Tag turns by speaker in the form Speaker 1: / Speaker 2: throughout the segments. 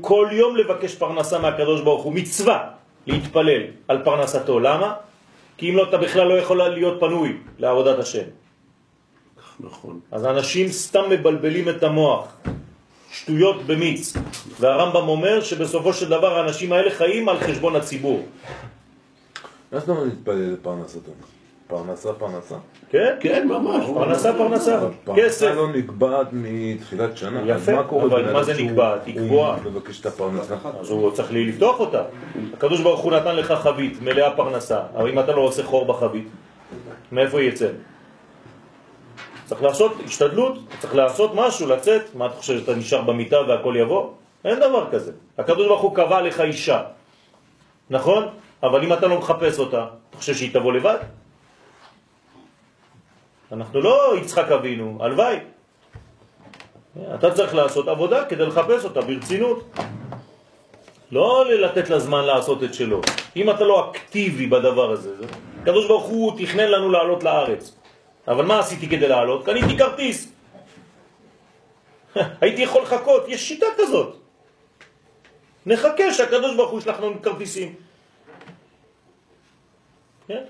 Speaker 1: כל יום לבקש פרנסה מהקדוש ברוך הוא, מצווה להתפלל על פרנסתו. למה? כי אם לא, אתה בכלל לא יכול להיות פנוי לעבודת השם.
Speaker 2: נכון.
Speaker 1: אז אנשים סתם מבלבלים את המוח, שטויות במיץ. והרמב"ם אומר שבסופו של דבר האנשים האלה חיים על חשבון הציבור.
Speaker 3: מה זאת אומרת להתפלל לפרנסתו? פרנסה?
Speaker 1: כן?
Speaker 2: כן, ממש.
Speaker 1: פרנסה. כסף.
Speaker 3: פרנסה לא נקבעת מתחילת שנה.
Speaker 1: יפה, אבל מה זה נקבעת? היא קבועה.
Speaker 3: מבקש את הפרנסה.
Speaker 1: אז הוא צריך לפתוח אותה. הקדוש ברוך הוא נתן לך חבית מלאה פרנסה, אבל אם אתה לא עושה חור בחבית, מאיפה יצא? צריך לעשות השתדלות, צריך לעשות משהו, לצאת. מה אתה חושב, שאתה נשאר במיטה והכל יבוא? אין דבר כזה. הקדוש ברוך הוא קבע לך אישה, נכון? אבל אם אתה לא מחפש אותה, אתה חושב שהיא תבוא לבד? אנחנו לא יצחק אבינו, הלוואי. אתה צריך לעשות עבודה כדי לחפש אותה ברצינות. לא לתת לה זמן לעשות את שלו. אם אתה לא אקטיבי בדבר הזה, הקדוש ברוך הוא תכנן לנו לעלות לארץ. אבל מה עשיתי כדי לעלות? קניתי כרטיס. הייתי יכול לחכות, יש שיטה כזאת. נחכה שהקדוש ברוך הוא ישלח לנו כרטיסים. כן?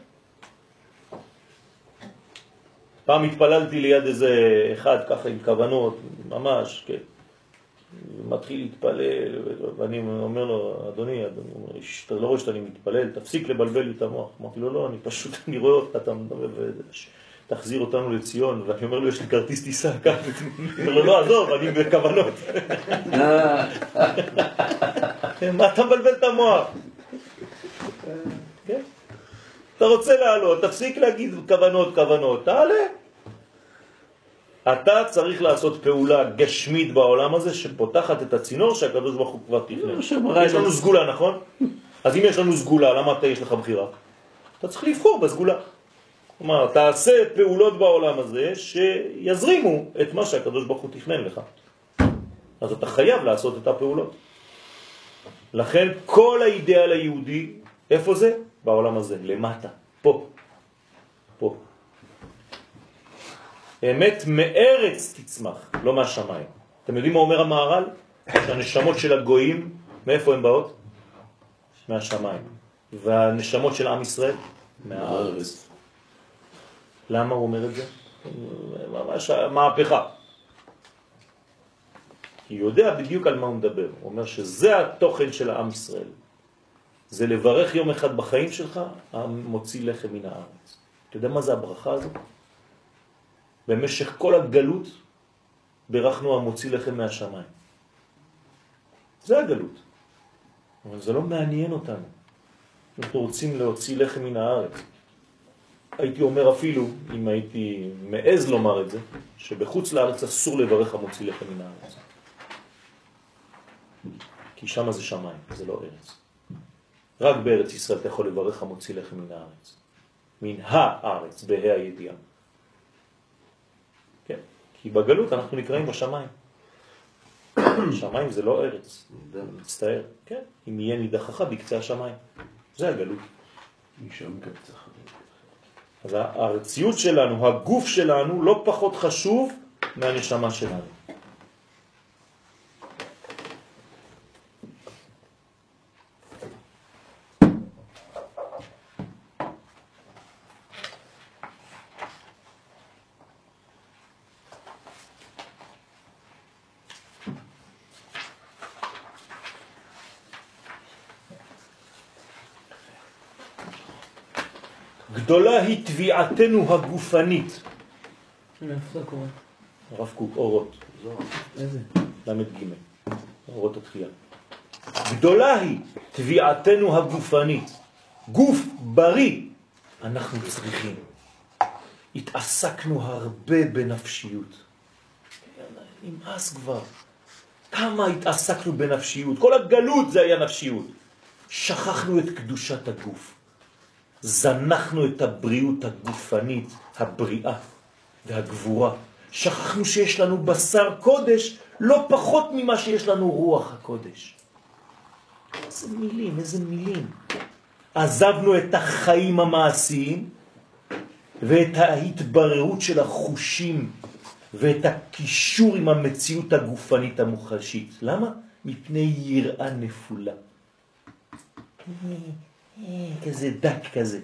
Speaker 1: פעם התפללתי ליד איזה אחד ככה עם כוונות, ממש, כן. מתחיל להתפלל, ואני אומר לו, אדוני, אתה לא רואה שאתה מתפלל, תפסיק לבלבל לי את המוח. אמרתי לו, לא, אני פשוט, אני רואה אותך, אתה מדבר, תחזיר אותנו לציון, ואני אומר לו, יש לי כרטיס טיסה, כאן. אני אומר לו, לא, עזוב, אני בכוונות. מה אתה מבלבל את המוח? כן? אתה רוצה לעלות, תפסיק להגיד כוונות, תעלה. אתה צריך לעשות פעולה גשמית בעולם הזה שפותחת את הצינור שהקדוש ברוך הוא כבר תכנן. יש לנו סגולה, נכון? אז אם יש לנו סגולה, למה יש לך בחירה? אתה צריך לבחור בסגולה. כלומר, תעשה פעולות בעולם הזה שיזרימו את מה שהקדוש ברוך הוא תכנן לך. אז אתה חייב לעשות את הפעולות. לכן כל האידאל היהודי, איפה זה? בעולם הזה, למטה, פה. אמת מארץ תצמח, לא מהשמיים. אתם יודעים מה אומר המהר"ל? שהנשמות של הגויים, מאיפה הן באות? מהשמיים. והנשמות של עם ישראל? מהארץ. למה הוא אומר את זה? ממש מהפכה. כי הוא יודע בדיוק על מה הוא מדבר. הוא אומר שזה התוכן של העם ישראל. זה לברך יום אחד בחיים שלך, המוציא לחם מן הארץ. אתה יודע מה זה הברכה הזאת? במשך כל הגלות ברכנו המוציא לחם מהשמיים. זה הגלות. אבל זה לא מעניין אותנו. אנחנו רוצים להוציא לחם מן הארץ. הייתי אומר אפילו, אם הייתי מעז לומר את זה, שבחוץ לארץ אסור לברך המוציא לחם מן הארץ. כי שם זה שמיים, זה לא ארץ. רק בארץ ישראל אתה יכול לברך המוציא לחם מן הארץ. מן הארץ, בה"א הידיעה. כן, כי בגלות אנחנו נקראים בשמיים. שמיים זה לא ארץ, מצטער. כן, אם יהיה נידחך בקצה השמיים. זה הגלות.
Speaker 2: משם קצח.
Speaker 1: אז הארציות שלנו, הגוף שלנו, לא פחות חשוב מהנשמה שלנו. גדולה היא תביעתנו הגופנית.
Speaker 4: איפה זה קורה?
Speaker 1: הרב קוק, אורות.
Speaker 4: איזה?
Speaker 1: למד ג' אורות התחייה. גדולה היא תביעתנו הגופנית. גוף בריא אנחנו צריכים. התעסקנו הרבה בנפשיות. נמאס כבר. כמה התעסקנו בנפשיות. כל הגלות זה היה נפשיות. שכחנו את קדושת הגוף. זנחנו את הבריאות הגופנית, הבריאה והגבורה. שכחנו שיש לנו בשר קודש לא פחות ממה שיש לנו רוח הקודש. איזה מילים. עזבנו את החיים המעשיים ואת ההתבררות של החושים ואת הקישור עם המציאות הגופנית המוחשית. למה? מפני יראה נפולה. כזה דק כזה.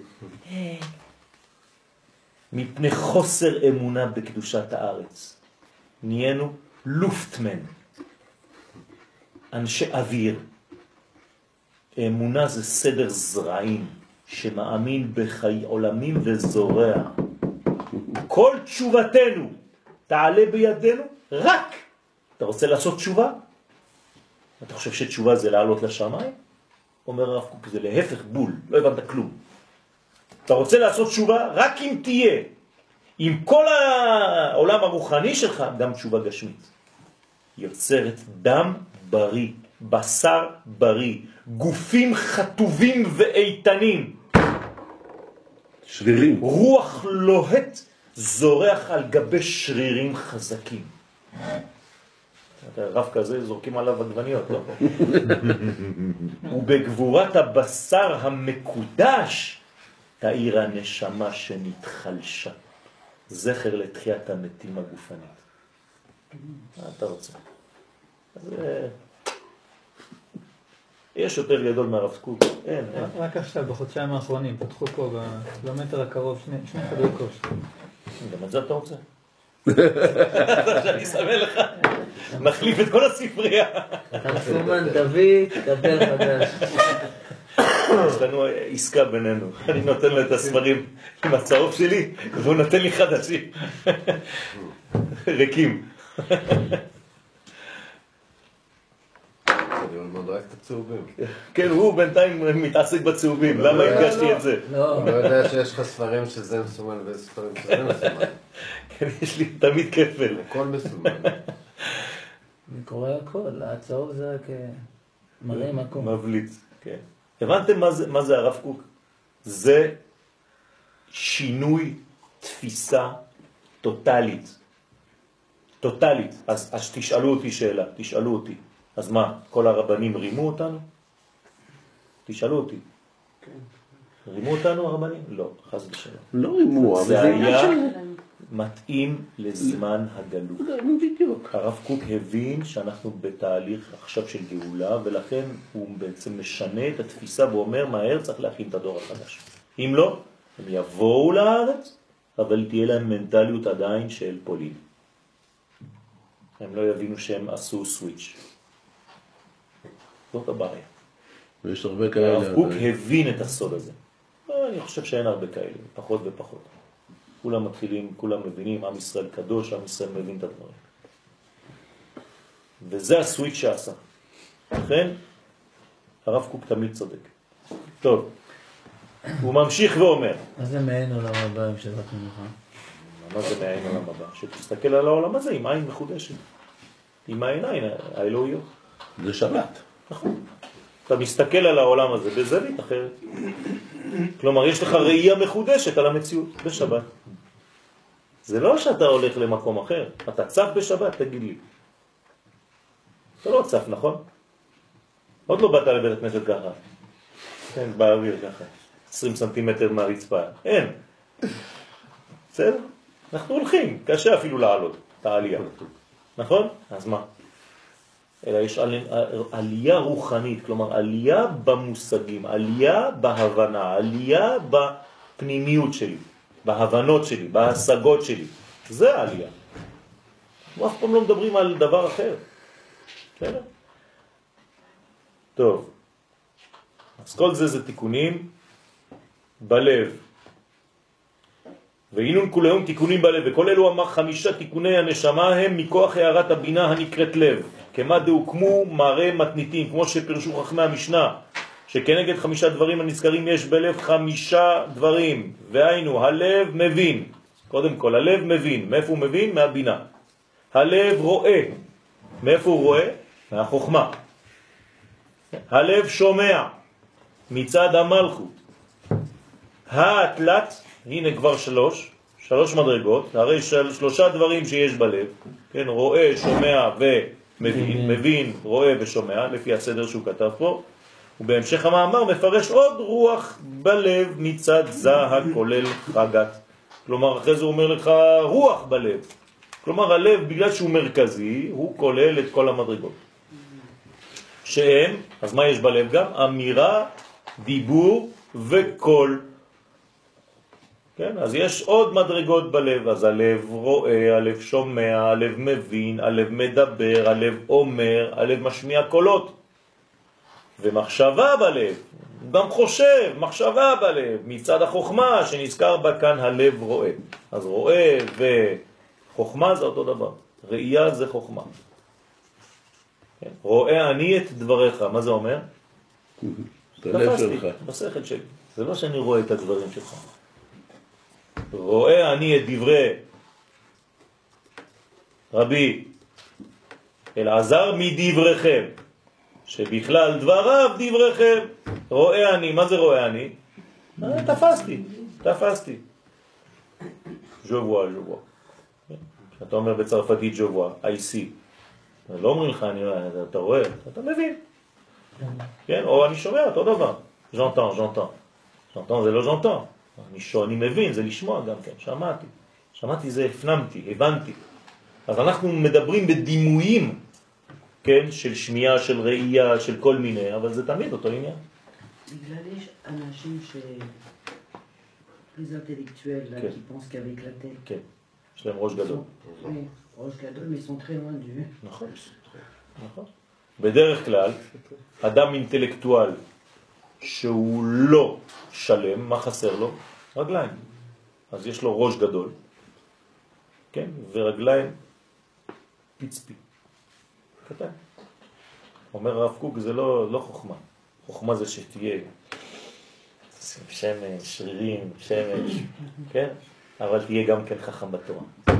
Speaker 1: מפני חוסר אמונה בקדושת הארץ. נהיינו לופטמן. אנשי אוויר. אמונה זה סדר זרעים שמאמין בחיי עולמים וזורע. כל תשובתנו תעלה בידינו רק. אתה רוצה לעשות תשובה? אתה חושב שתשובה זה לעלות לשמיים? אומר הרב קוק, זה להפך בול, לא הבנת כלום. אתה רוצה לעשות תשובה רק אם תהיה. עם כל העולם הרוחני שלך, גם תשובה גשמית. יוצרת דם בריא, בשר בריא, גופים חטובים ואיתנים.
Speaker 2: שרירים.
Speaker 1: רוח לוהט זורח על גבי שרירים חזקים. רב כזה זורקים עליו עגבניות, לא? ובגבורת הבשר המקודש תאיר הנשמה שנתחלשה. זכר לתחיית המתים הגופנית. מה אתה רוצה? אז יש יותר גדול מהרב קוק? אין.
Speaker 4: רק עכשיו, בחודשיים האחרונים, פתחו פה בקילומטר הקרוב שני חדרי כושר.
Speaker 1: גם את זה אתה רוצה? שאני סמל לך. מחליף את כל הספרייה.
Speaker 4: אתה סומן, דוד, דבר חדש.
Speaker 1: יש לנו עסקה בינינו. אני נותן לו את הספרים עם הצהוב שלי, והוא נותן לי חדשים. ריקים.
Speaker 5: אני אלמד רק את הצהובים.
Speaker 1: כן, הוא בינתיים מתעסק בצהובים. למה הגשתי את זה?
Speaker 5: לא יודע שיש לך ספרים שזה מסומן וספרים שזה מסומן.
Speaker 1: כן, יש לי תמיד כפל.
Speaker 5: הכל מסומן.
Speaker 4: אני קורא הכל, הצהוב זה רק מראה מקום.
Speaker 1: מבליץ, כן. הבנתם מה זה הרב קוק? זה שינוי תפיסה טוטלית. טוטלית. אז תשאלו אותי שאלה, תשאלו אותי. אז מה, כל הרבנים רימו אותנו? תשאלו אותי. רימו אותנו הרבנים? לא, חס ושלום.
Speaker 2: לא רימו, אבל
Speaker 1: זה
Speaker 2: זה עניין
Speaker 1: היה
Speaker 2: של...
Speaker 1: מתאים לזמן הגלות.
Speaker 2: בדיוק.
Speaker 1: הרב קוק הבין שאנחנו בתהליך עכשיו של גאולה, ולכן הוא בעצם משנה את התפיסה ואומר מהר צריך להכין את הדור החדש. אם לא, הם יבואו לארץ, אבל תהיה להם מנטליות עדיין של פולין. הם לא יבינו שהם עשו סוויץ'. זאת הבעיה.
Speaker 2: ויש הרבה כאלה.
Speaker 1: הרב קוק הבין את הסוד הזה. אני חושב שאין הרבה כאלה, פחות ופחות. כולם מתחילים, כולם מבינים, עם ישראל קדוש, עם ישראל מבין את הדברים. וזה הסוויץ' שעשה. לכן, הרב קוק תמיד צודק. טוב, הוא ממשיך ואומר.
Speaker 4: מה זה מעין עולם הבא עם שבת מנוחה?
Speaker 1: מה זה מעין עולם הבא? שתסתכל על העולם הזה עם עין מחודשת. עם העיניים האלוהיות.
Speaker 2: זה שבת.
Speaker 1: נכון. אתה מסתכל על העולם הזה בזווית אחרת. כלומר, יש לך ראייה מחודשת על המציאות בשבת. זה לא שאתה הולך למקום אחר. אתה צף בשבת, תגיד לי. אתה לא צף, נכון? עוד לא באת לבית הכנסת ככה. כן, באוויר ככה. 20 סנטימטר מהרצפה. אין. בסדר? אנחנו הולכים. קשה אפילו לעלות את העלייה. נכון? אז מה? אלא יש עלייה רוחנית, כלומר עלייה במושגים, עלייה בהבנה, עלייה בפנימיות שלי, בהבנות שלי, בהשגות שלי. זה העלייה. אנחנו אף פעם לא מדברים על דבר אחר. בסדר? טוב. אז כל זה תיקונים בלב. ואינון כולהם תיקונים בלב, וכל אלו אמר 5 תיקוני הנשמה הם מכוח הערת הבינה הנקראת לב. כמה דהוקמו מראה מתניתים, כמו שפרשו חכמי המשנה, שכנגד 5 דברים הנזכרים יש בלב 5 דברים, והיינו, הלב מבין, קודם כל, הלב מבין, מאיפה הוא מבין? מהבינה. הלב רואה, מאיפה הוא רואה? מהחוכמה. הלב שומע, מצד המלכות. התלת, הנה כבר 3 מדרגות, הרי 3 דברים שיש בלב, כן, רואה, שומע ומבין, מבין, רואה ושומע, לפי הסדר שהוא כתב פה, ובהמשך המאמר מפרש עוד רוח בלב מצד זה הכולל חגת. כלומר, אחרי זה הוא אומר לך רוח בלב. כלומר, הלב, בגלל שהוא מרכזי, הוא כולל את כל המדרגות. שהם, אז מה יש בלב גם? אמירה, דיבור וקול. כן? אז יש עוד מדרגות בלב, אז הלב רואה, הלב שומע, הלב מבין, הלב מדבר, הלב אומר, הלב משמיע קולות. ומחשבה בלב, הוא גם חושב, מחשבה בלב, מצד החוכמה שנזכר בה כאן הלב רואה. אז רואה וחוכמה זה אותו דבר, ראייה זה חוכמה. כן? רואה אני את דבריך, מה זה אומר?
Speaker 2: את הלב שלך.
Speaker 1: בשכל שלי, זה לא שאני רואה את הדברים שלך. רואה אני את דברי רבי אלעזר מדבריכם, שבכלל דבריו דבריכם. רואה אני, מה זה רואה אני? תפסתי. ז'ובוע. אתה אומר בצרפתית ז'ובוע, I see. לא אומרים לך, אתה רואה, אתה מבין. כן? או אני שומע, אותו דבר. j'entends זה לא j'entends. אני מבין, זה לשמוע גם כן, שמעתי זה הפנמתי, הבנתי. אז אנחנו מדברים בדימויים, כן, של שמיעה, של ראייה, של כל מיני, אבל זה תמיד אותו עניין.
Speaker 6: בגלל יש אנשים plus intellectuels là, qui pensent qu'avec la tête.
Speaker 1: כן, יש להם ראש גדול.
Speaker 6: Oui, ראש גדול, mais ils sont très loin du...
Speaker 1: נכון. בדרך כלל, אדם אינטלקטואל שהוא לא שלם, מה חסר לו? רגליים. אז יש לו ראש גדול, כן? ורגליים פיצפי. קטן. אומר הרב קוק, זה לא חוכמה. חוכמה זה שתהיה שמש, שרירים, שמש, כן? אבל תהיה גם כן חכם בתורה.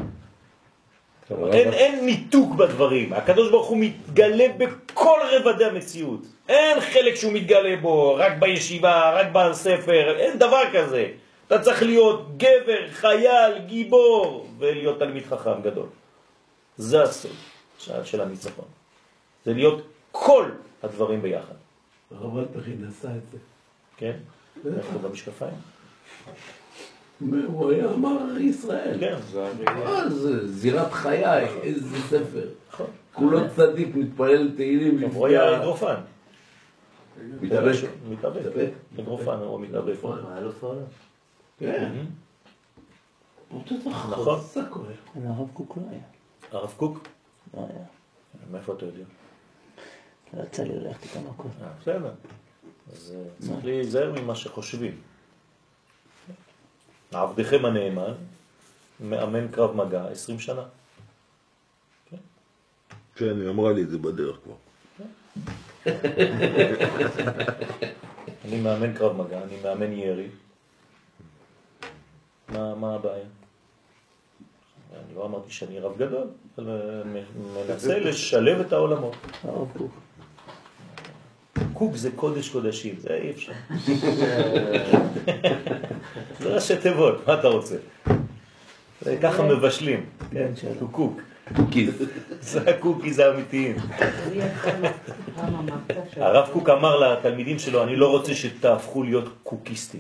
Speaker 1: אין ניתוק בדברים. הקדוש ברוך הוא מתגלה בכל רבדי המציאות. אין חלק שהוא מתגלה בו, רק בישיבה, רק בספר, אין דבר כזה. אתה צריך להיות גבר, חייל, גיבור, ולהיות תלמיד חכם גדול. זה הסוד של הניצחון. זה להיות כל הדברים ביחד.
Speaker 2: הרב אלפרין עשה את זה.
Speaker 1: כן? איפה במשקפיים?
Speaker 2: הוא היה אמר ישראל.
Speaker 1: כן.
Speaker 2: זה זירת חיי, איזה ספר.
Speaker 1: נכון.
Speaker 2: כולו צדיק, מתפלל תהילים.
Speaker 1: הוא היה אגרופן.
Speaker 2: מתאבק.
Speaker 1: מתאבק. אגרופן הוא מתאבק.
Speaker 4: אלוף העולם.
Speaker 2: כן.
Speaker 1: נכון.
Speaker 4: הרב קוק לא היה.
Speaker 1: הרב קוק?
Speaker 4: לא היה.
Speaker 1: מאיפה אתה יודע?
Speaker 4: לא יצא לי ללכת כמה מכות.
Speaker 1: בסדר. אז צריך להיזהר ממה שחושבים. עבדכם הנאמן, מאמן קרב מגע 20 שנה.
Speaker 3: כן, היא אמרה לי את זה בדרך כבר.
Speaker 1: אני מאמן קרב מגע, אני מאמן ירי. מה הבעיה? אני לא אמרתי שאני רב גדול, אבל מנסה לשלב את העולמות.
Speaker 4: הרב קוק.
Speaker 1: קוק זה קודש קודשים, זה אי אפשר. זה ראשי תיבות, מה אתה רוצה? ככה מבשלים, קוק. זה הקוקיז האמיתיים. הרב קוק אמר לתלמידים שלו, אני לא רוצה שתהפכו להיות קוקיסטים.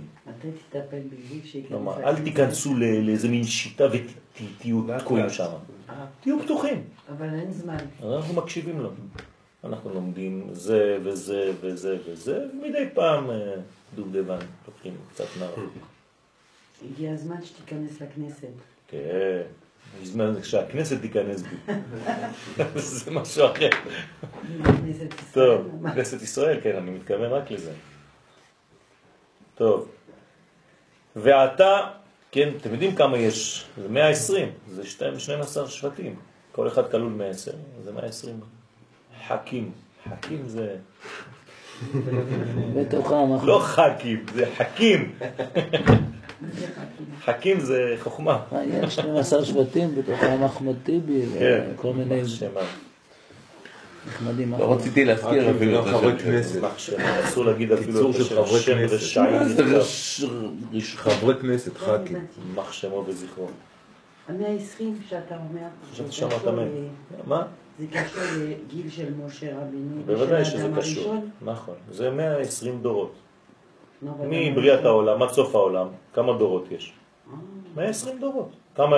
Speaker 1: אל תיכנסו לאיזה מין שיטה ותהיו תקועים שם. תהיו פתוחים.
Speaker 6: אבל אין זמן.
Speaker 1: אנחנו מקשיבים לו. אנחנו לומדים זה וזה וזה וזה, ומדי פעם דובדבן, לוקחים קצת נער.
Speaker 6: הגיע הזמן שתיכנס לכנסת.
Speaker 1: כן, הזמן שהכנסת תיכנס בי. זה משהו אחר. טוב, כנסת ישראל, כן, אני מתכוון רק לזה. טוב. ועתה, כן, אתם יודעים כמה יש? זה 120, זה 12 שבטים. כל אחד כלול 110, זה 120. חכים. חכים זה...
Speaker 4: בתוכם.
Speaker 1: לא חכים, זה חכים. חכים זה חוכמה.
Speaker 4: יש 12 שבטים בתוכם אחמד טיבי וכל מיני נחמדים.
Speaker 2: לא רציתי להזכיר אפילו
Speaker 3: גם חברי כנסת.
Speaker 1: אסור להגיד אפילו
Speaker 3: קיצור של חברי
Speaker 1: שם
Speaker 3: כנסת.
Speaker 1: ושעים.
Speaker 3: חברי כנסת, ח"כים.
Speaker 1: יימח שמו וזכרו.
Speaker 6: 120 שאתה אומר.
Speaker 1: חשבתי שאמרת מן. מה?
Speaker 6: זה קשור לגיל של משה רבינו.
Speaker 1: בוודאי שזה קשור. נכון. זה 120 דורות. מבריאת העולם עד סוף העולם, כמה דורות יש? 120 דורות. כמה?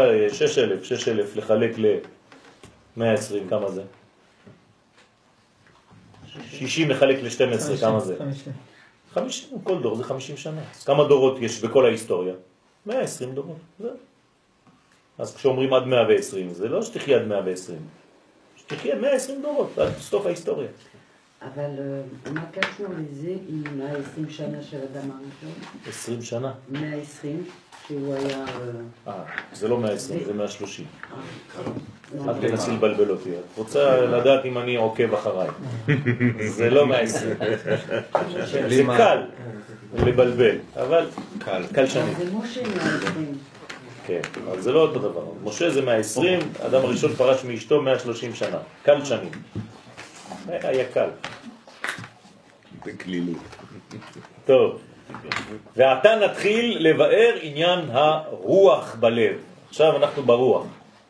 Speaker 1: 6,000 לחלק ל-120, כמה זה? 60 מחלק ל-12, כמה זה? 50, כל דור זה 50 שנה. אז כמה דורות יש בכל ההיסטוריה? 120 דורות. זה. אז כשאומרים עד 120, זה לא שתחי עד 120, שתחי עד 120 דורות, עד סוף ההיסטוריה.
Speaker 6: אבל מה קשור לזה עם 120 שנה של אדם הראשון?
Speaker 1: 20 שנה?
Speaker 6: 120, שהוא היה...
Speaker 1: זה לא 120, זה 130. אל תנסי לבלבל אותי. את רוצה לדעת אם אני עוקב אחריי. זה לא 120. זה קל לבלבל, אבל קל שנים.
Speaker 6: זה משה 120.
Speaker 1: כן, אבל זה לא אותו דבר. משה זה 120, אדם הראשון פרש מאשתו 130 שנה. קל שנים. היה קל.
Speaker 3: בקלילות.
Speaker 1: טוב. ועתה נתחיל לבאר עניין הרוח בלב. עכשיו אנחנו ברוח.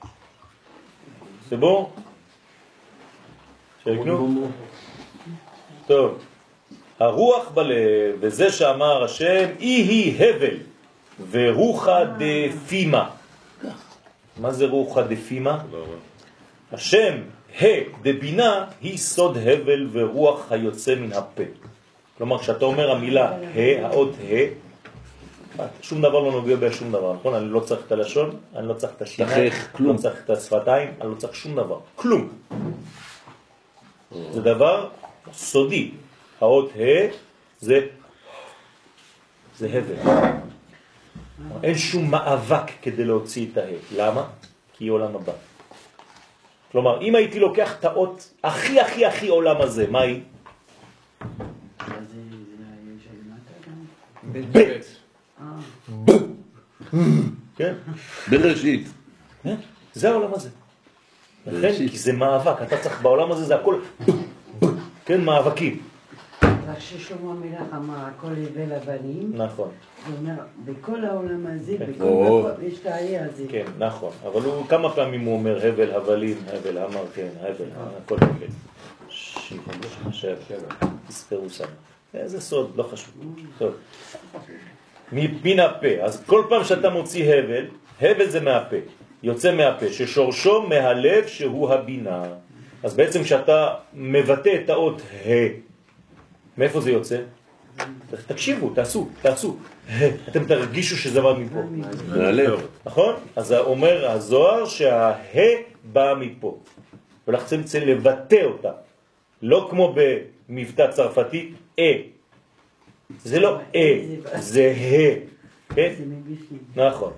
Speaker 1: זה בוא? שיקנו? טוב. הרוח בלב, וזה שאמר השם, היא הבל, ורוחה דפימה. מה זה רוחה דפימה? השם, דבינה, היא סוד הבל ורוח היוצא מן הפה. כלומר, כשאתה אומר המילה האות שום דבר לא נוגע בשום דבר, נכון? אני לא צריך את הלשון, אני לא צריך את השיניים, לא צריך את השפתיים, אני לא צריך שום דבר, כלום. זה דבר סודי. האות זה הבל. אין שום מאבק כדי להוציא את למה? כי היא עולם הבא. כלומר, אם הייתי לוקח את האות הכי עולם הזה, מה היא? בית. כן?
Speaker 2: בראשית.
Speaker 1: זה העולם הזה. לכן, כי זה מאבק. אתה צריך בעולם הזה, זה הכל, כן, מאבקים.
Speaker 6: רק ששלמה המלך אמר, הכל הבל הבנים.
Speaker 1: נכון.
Speaker 6: הוא אומר, בכל העולם הזה, בכל יש את העלי הזה.
Speaker 1: כן, נכון. אבל כמה פעמים הוא אומר, הבל, הבלים, הבל, אמר, כן, הבל, הכל הבל. שבע. תספרו שם. זה סוד, לא חשוב. טוב. מן הפה. אז כל פעם שאתה מוציא הבל, הבל זה מהפה. יוצא מהפה, ששורשו מהלב שהוא הבינה. אז בעצם כשאתה מבטא את האות מאיפה זה יוצא? תקשיבו, תעשו. אתם תרגישו שזה בא מפה.
Speaker 2: מהלב.
Speaker 1: נכון? אז אומר הזוהר בא מפה. ולכן צריך לבטא אותה. לא כמו במבטא צרפתי, זה לא זה כן? נכון.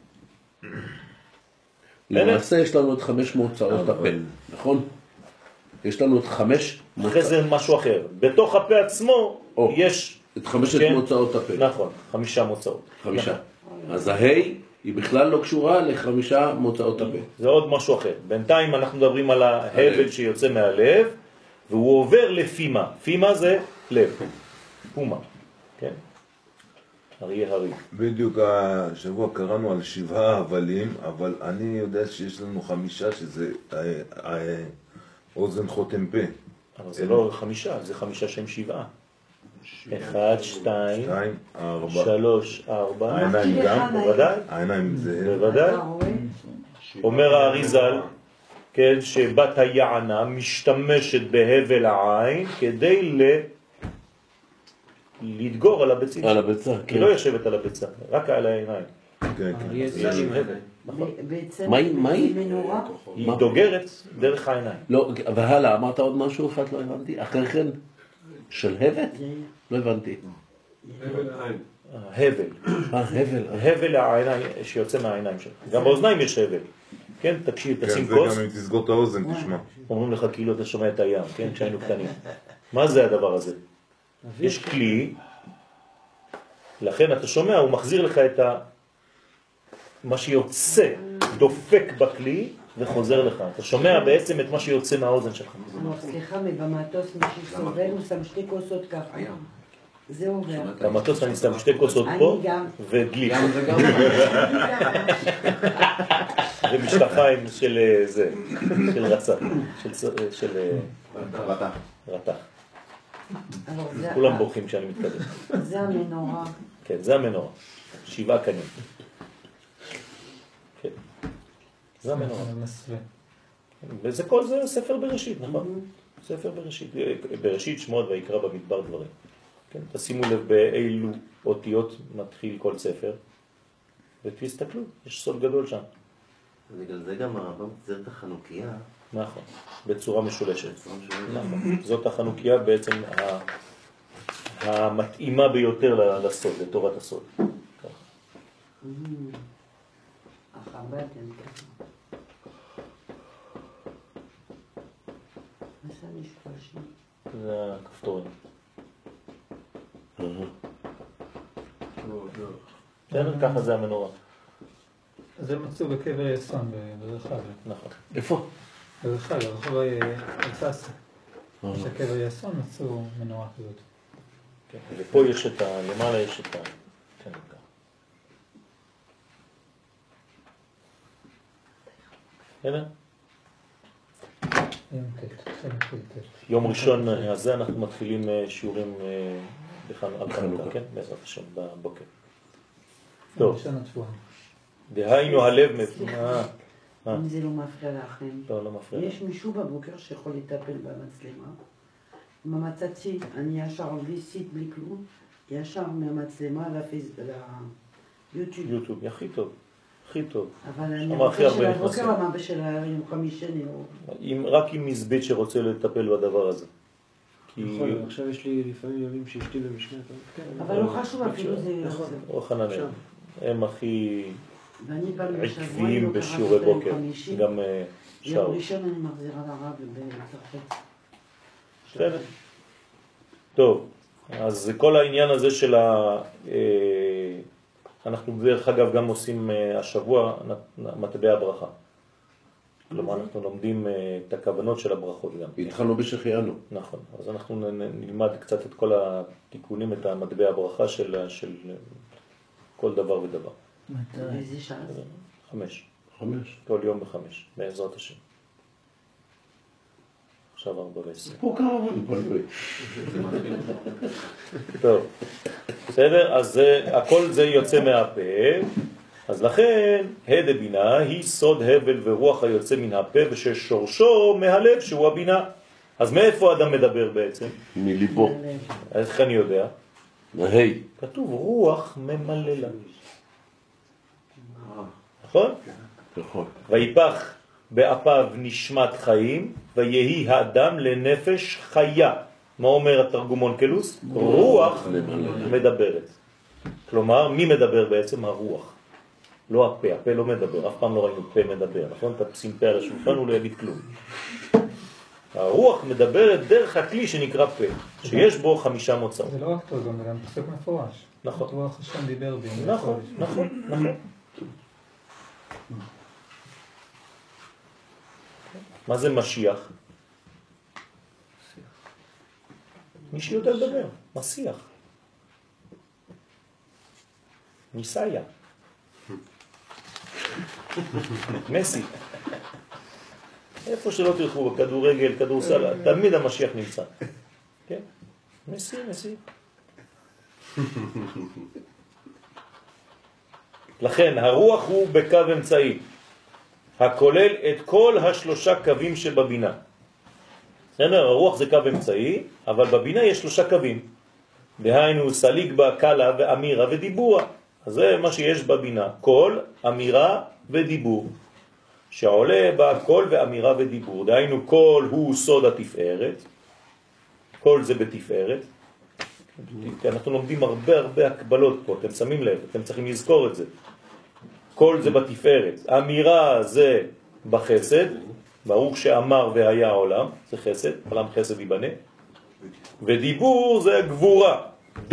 Speaker 2: למעשה יש לנו את 5 מוצאות הפה, נכון? יש לנו את 5
Speaker 1: אחרי זה משהו אחר. בתוך הפה עצמו יש...
Speaker 2: את 5 מוצאות הפה.
Speaker 1: נכון, 5 מוצאות.
Speaker 2: 5. אז ההי היא בכלל לא קשורה ל5 מוצאות הפה.
Speaker 1: זה עוד משהו אחר. בינתיים אנחנו מדברים על ההבל שיוצא מהלב, והוא עובר לפימה. פימה זה לב. פומה. כן? אריה הרי.
Speaker 3: בדיוק השבוע קראנו על 7 הבלים, אבל אני יודע שיש לנו 5 שזה אוזן חותם פה.
Speaker 1: אבל זה לא 5, זה 5 שהם 7. 1, 2, 3, 4.
Speaker 3: העיניים גם?
Speaker 1: בוודאי.
Speaker 3: העיניים זה...
Speaker 1: בוודאי. אומר האריזל, כן, שבת היענה משתמשת בהבל העין כדי להתגור על הביצים.
Speaker 2: על הביצה, כן.
Speaker 1: היא לא יושבת על הביצה, רק על העיניים.
Speaker 3: כן, כן.
Speaker 1: יש עם הבל.
Speaker 6: בעצם
Speaker 2: מה היא?
Speaker 6: מנורה?
Speaker 1: היא דוגרת דרך העיניים.
Speaker 2: לא, והלאה, אמרת עוד משהו, אחת לא הבנתי. אחרי כן, של הבת? לא הבנתי.
Speaker 1: הבל.
Speaker 2: הבל.
Speaker 1: הבל העיניים שיוצא מהעיניים שלך. גם באוזניים יש הבל. כן, תקשיב, תשים
Speaker 3: זה
Speaker 1: כוס.
Speaker 3: גם אם תסגור את האוזן, תשמע.
Speaker 1: אומרים לך כאילו אתה שומע את הים, כן, כשהיינו קטנים. מה זה הדבר הזה? יש כלי, לכן אתה שומע, הוא מחזיר לך את מה שיוצא, דופק בכלי וחוזר לך. אתה שומע בעצם את מה שיוצא מהאוזן שלך.
Speaker 6: סליחה, במטוס מישהו סובל, הוא שם 2 כוסות ככה. זה עובר.
Speaker 1: במטוס אני שם 2 כוסות פה ודליק. ומשקפיים של זה, של רצה, של רתח. כולם בורחים כשאני מתקדם.
Speaker 6: זה המנורה.
Speaker 1: כן, זה המנורה. 7 קנים. כן. זה המנורה. וזה כל זה ספר בראשית, נכון? ספר בראשית. בראשית, שמות ויקרא במדבר דברים. כן? תשימו לב באילו אותיות מתחיל כל ספר, ותסתכלו, יש סוד גדול שם.
Speaker 7: בגלל זה גם הרמב"ם צייר את החנוכיה.
Speaker 1: נכון, בצורה משולשת. נכון. זאת החנוכיה בעצם המתאימה ביותר לסוד, לתורת הסוד.
Speaker 6: החב"ד הם ככה. מה זה המשפט?
Speaker 1: זה הכפתורים. בסדר, ככה זה המנורה.
Speaker 8: זה מצאו בקבר יסון ברחב.
Speaker 1: נכון.
Speaker 2: איפה?
Speaker 8: ברחב, ברחוב אלססה. יש הקבר יסון, מצאו מנורה כזאת.
Speaker 1: ופה יש את למעלה יש את כן, ככה. בסדר? יום ראשון הזה אנחנו מתחילים שיעורים על חנוכה, כן? בעזרת השם בבוקר. טוב. דהיינו הלב מפריע.
Speaker 6: אם זה לא מפריע לכם.
Speaker 1: לא, לא מפריע.
Speaker 6: יש מישהו בבוקר שיכול לטפל במצלמה. עם המצצי, אני ישר בלי סיט, בלי כלום, ישר מהמצלמה ליוטיוב.
Speaker 1: יוטיוב, הכי טוב. הכי טוב.
Speaker 6: אבל אני רוצה של הבוקר, מה בשל היום חמישי נראו.
Speaker 1: רק עם מזבית שרוצה לטפל בדבר הזה.
Speaker 9: נכון, עכשיו יש לי לפעמים ימים שאשתי במשנה.
Speaker 6: אבל לא חשוב אפילו זה...
Speaker 1: או חנניה. הם הכי
Speaker 6: ואני פעם
Speaker 1: עקביים בשיעורי בוקר. גם
Speaker 6: שאול. יום ראשון אני מחזירה לרב בצרפת.
Speaker 1: בסדר. טוב, אז כל העניין הזה של אנחנו דרך אגב גם עושים השבוע מטבע הברכה. כלומר אנחנו לומדים את הכוונות של הברכות גם.
Speaker 2: התחלנו בשחיינו.
Speaker 1: נכון, אז אנחנו נלמד קצת את כל התיקונים, את המטבע הברכה של כל דבר ודבר.
Speaker 6: איזה שעה?
Speaker 1: 5.
Speaker 2: 5.
Speaker 1: כל יום ב5, בעזרת השם. עכשיו 4:20.
Speaker 2: פה כמה בלבוי.
Speaker 1: טוב, בסדר? אז הכל זה יוצא מהפה, אז לכן הד בינה היא סוד הבל ורוח היוצא מן הפה וששורשו מהלב שהוא הבינה. אז מאיפה האדם מדבר בעצם?
Speaker 2: מליבו.
Speaker 1: איך אני יודע?
Speaker 2: מהי.
Speaker 1: כתוב רוח ממלא לנו. נכון?
Speaker 2: נכון.
Speaker 1: ויפח באפיו נשמת חיים ויהי האדם לנפש חיה. מה אומר התרגום אונקלוס? רוח מדברת. כלומר, מי מדבר בעצם? הרוח. לא הפה, הפה לא מדבר, אף פעם לא ראינו פה מדבר, נכון? תפסים פה על השולחן ולא יגיד כלום. הרוח מדברת דרך הכלי שנקרא פה, שיש בו 5 מוצאות.
Speaker 8: זה לא רק תרגום, זה גם פסוק מפורש.
Speaker 1: נכון.
Speaker 8: רוח השם דיבר בי.
Speaker 1: נכון, נכון, נכון. מה זה משיח? מי שיודע לדבר, משיח. מסיה. מסי. איפה שלא תלכו, בכדורגל, כדורסל, תמיד המשיח נמצא. כן? מסי, מסי. לכן הרוח הוא בקו אמצעי, הכולל את כל 3 קווים שבבינה. בסדר? הרוח זה קו אמצעי, אבל בבינה יש 3 קווים. דהיינו סליג בה קלה ואמירה ודיבורה. אז זה מה שיש בבינה, קול, אמירה ודיבור. שעולה בה קול ואמירה ודיבור. דהיינו קול הוא סוד התפארת, קול זה בתפארת. אנחנו לומדים הרבה הקבלות פה, אתם שמים לב, אתם צריכים לזכור את זה. קול זה בתפארת, אמירה זה בחסד, ברוך שאמר והיה העולם, זה חסד, עולם חסד ייבנה. ודיבור זה גבורה,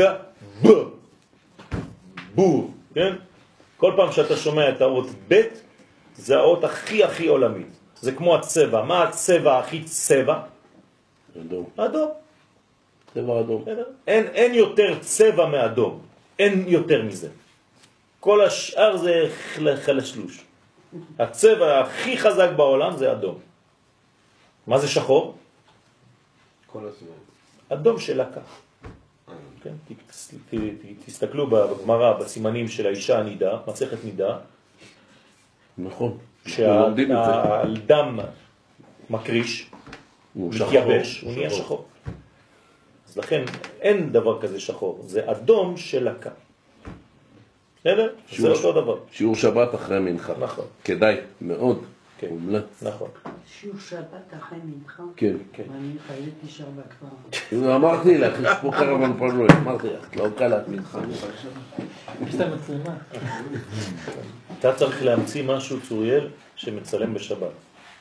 Speaker 1: בור, כן? כל פעם שאתה שומע את האות ב' זה האות הכי עולמית. זה כמו הצבע. מה הצבע הכי צבע?
Speaker 2: אדום.
Speaker 1: אדום.
Speaker 2: צבע אדום.
Speaker 1: אין יותר צבע מאדום. אין יותר מזה. כל השאר זה חלשלוש. הצבע הכי חזק בעולם זה אדום. מה זה שחור?
Speaker 5: כל הזמן.
Speaker 1: אדום של לקה. כן? תסתכלו בגמרא, בסימנים של האישה הנידה, מסכת נידה.
Speaker 2: נכון.
Speaker 1: כשהדם מקריש, מתייבש, הוא נהיה שחור. אז לכן אין דבר כזה שחור, זה אדום של לקה. בסדר? זה אותו דבר.
Speaker 2: שיעור שבת אחרי מנחה.
Speaker 1: נכון.
Speaker 2: כדאי, מאוד.
Speaker 1: כן,
Speaker 2: מומלץ.
Speaker 1: נכון.
Speaker 6: שיעור שבת אחרי מנחה.
Speaker 2: כן.
Speaker 6: ואני חייבת להישאר בכפר.
Speaker 2: אמרתי לך, יש פה קרבן פנוי, אמרתי לך, לא קלט מנחה.
Speaker 8: יש להם מצלמה.
Speaker 1: אתה צריך להמציא משהו, צוריאל, שמצלם בשבת.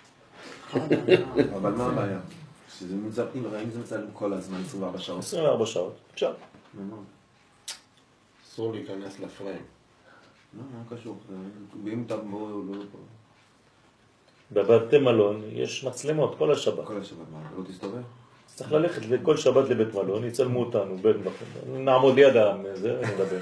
Speaker 5: אבל מה הבעיה? שזה נמצא פנימה, האם זה מצלם כל הזמן 24 שעות?
Speaker 1: 24 שעות, אפשר.
Speaker 5: אסור להיכנס לפריים. לא, מה קשור? ואם אתה לא פה?
Speaker 1: בבתי מלון יש מצלמות כל השבת.
Speaker 5: כל השבת, מה? לא תסתובב?
Speaker 1: צריך ללכת כל שבת לבית מלון, יצלמו אותנו, נעמוד ליד זה, נדבר.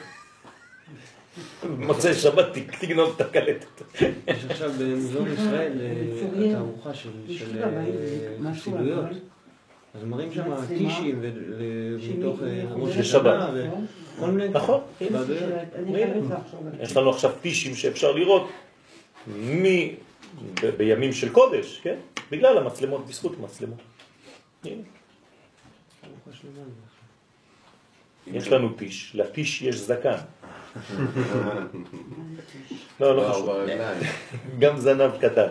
Speaker 1: מוצאי שבת תגנוב את הקלטת.
Speaker 9: יש עכשיו במוזיאון ישראל תערוכה של חסידויות. אז מראים שם טישים ומתוך ראש השנה וכל מיני...
Speaker 1: נכון. יש לנו עכשיו טישים שאפשר לראות בימים של קודש, כן? בגלל המצלמות, בזכות המצלמות. הנה. יש לנו טיש, לטיש יש זקן. לא חשוב. גם זנב קטן.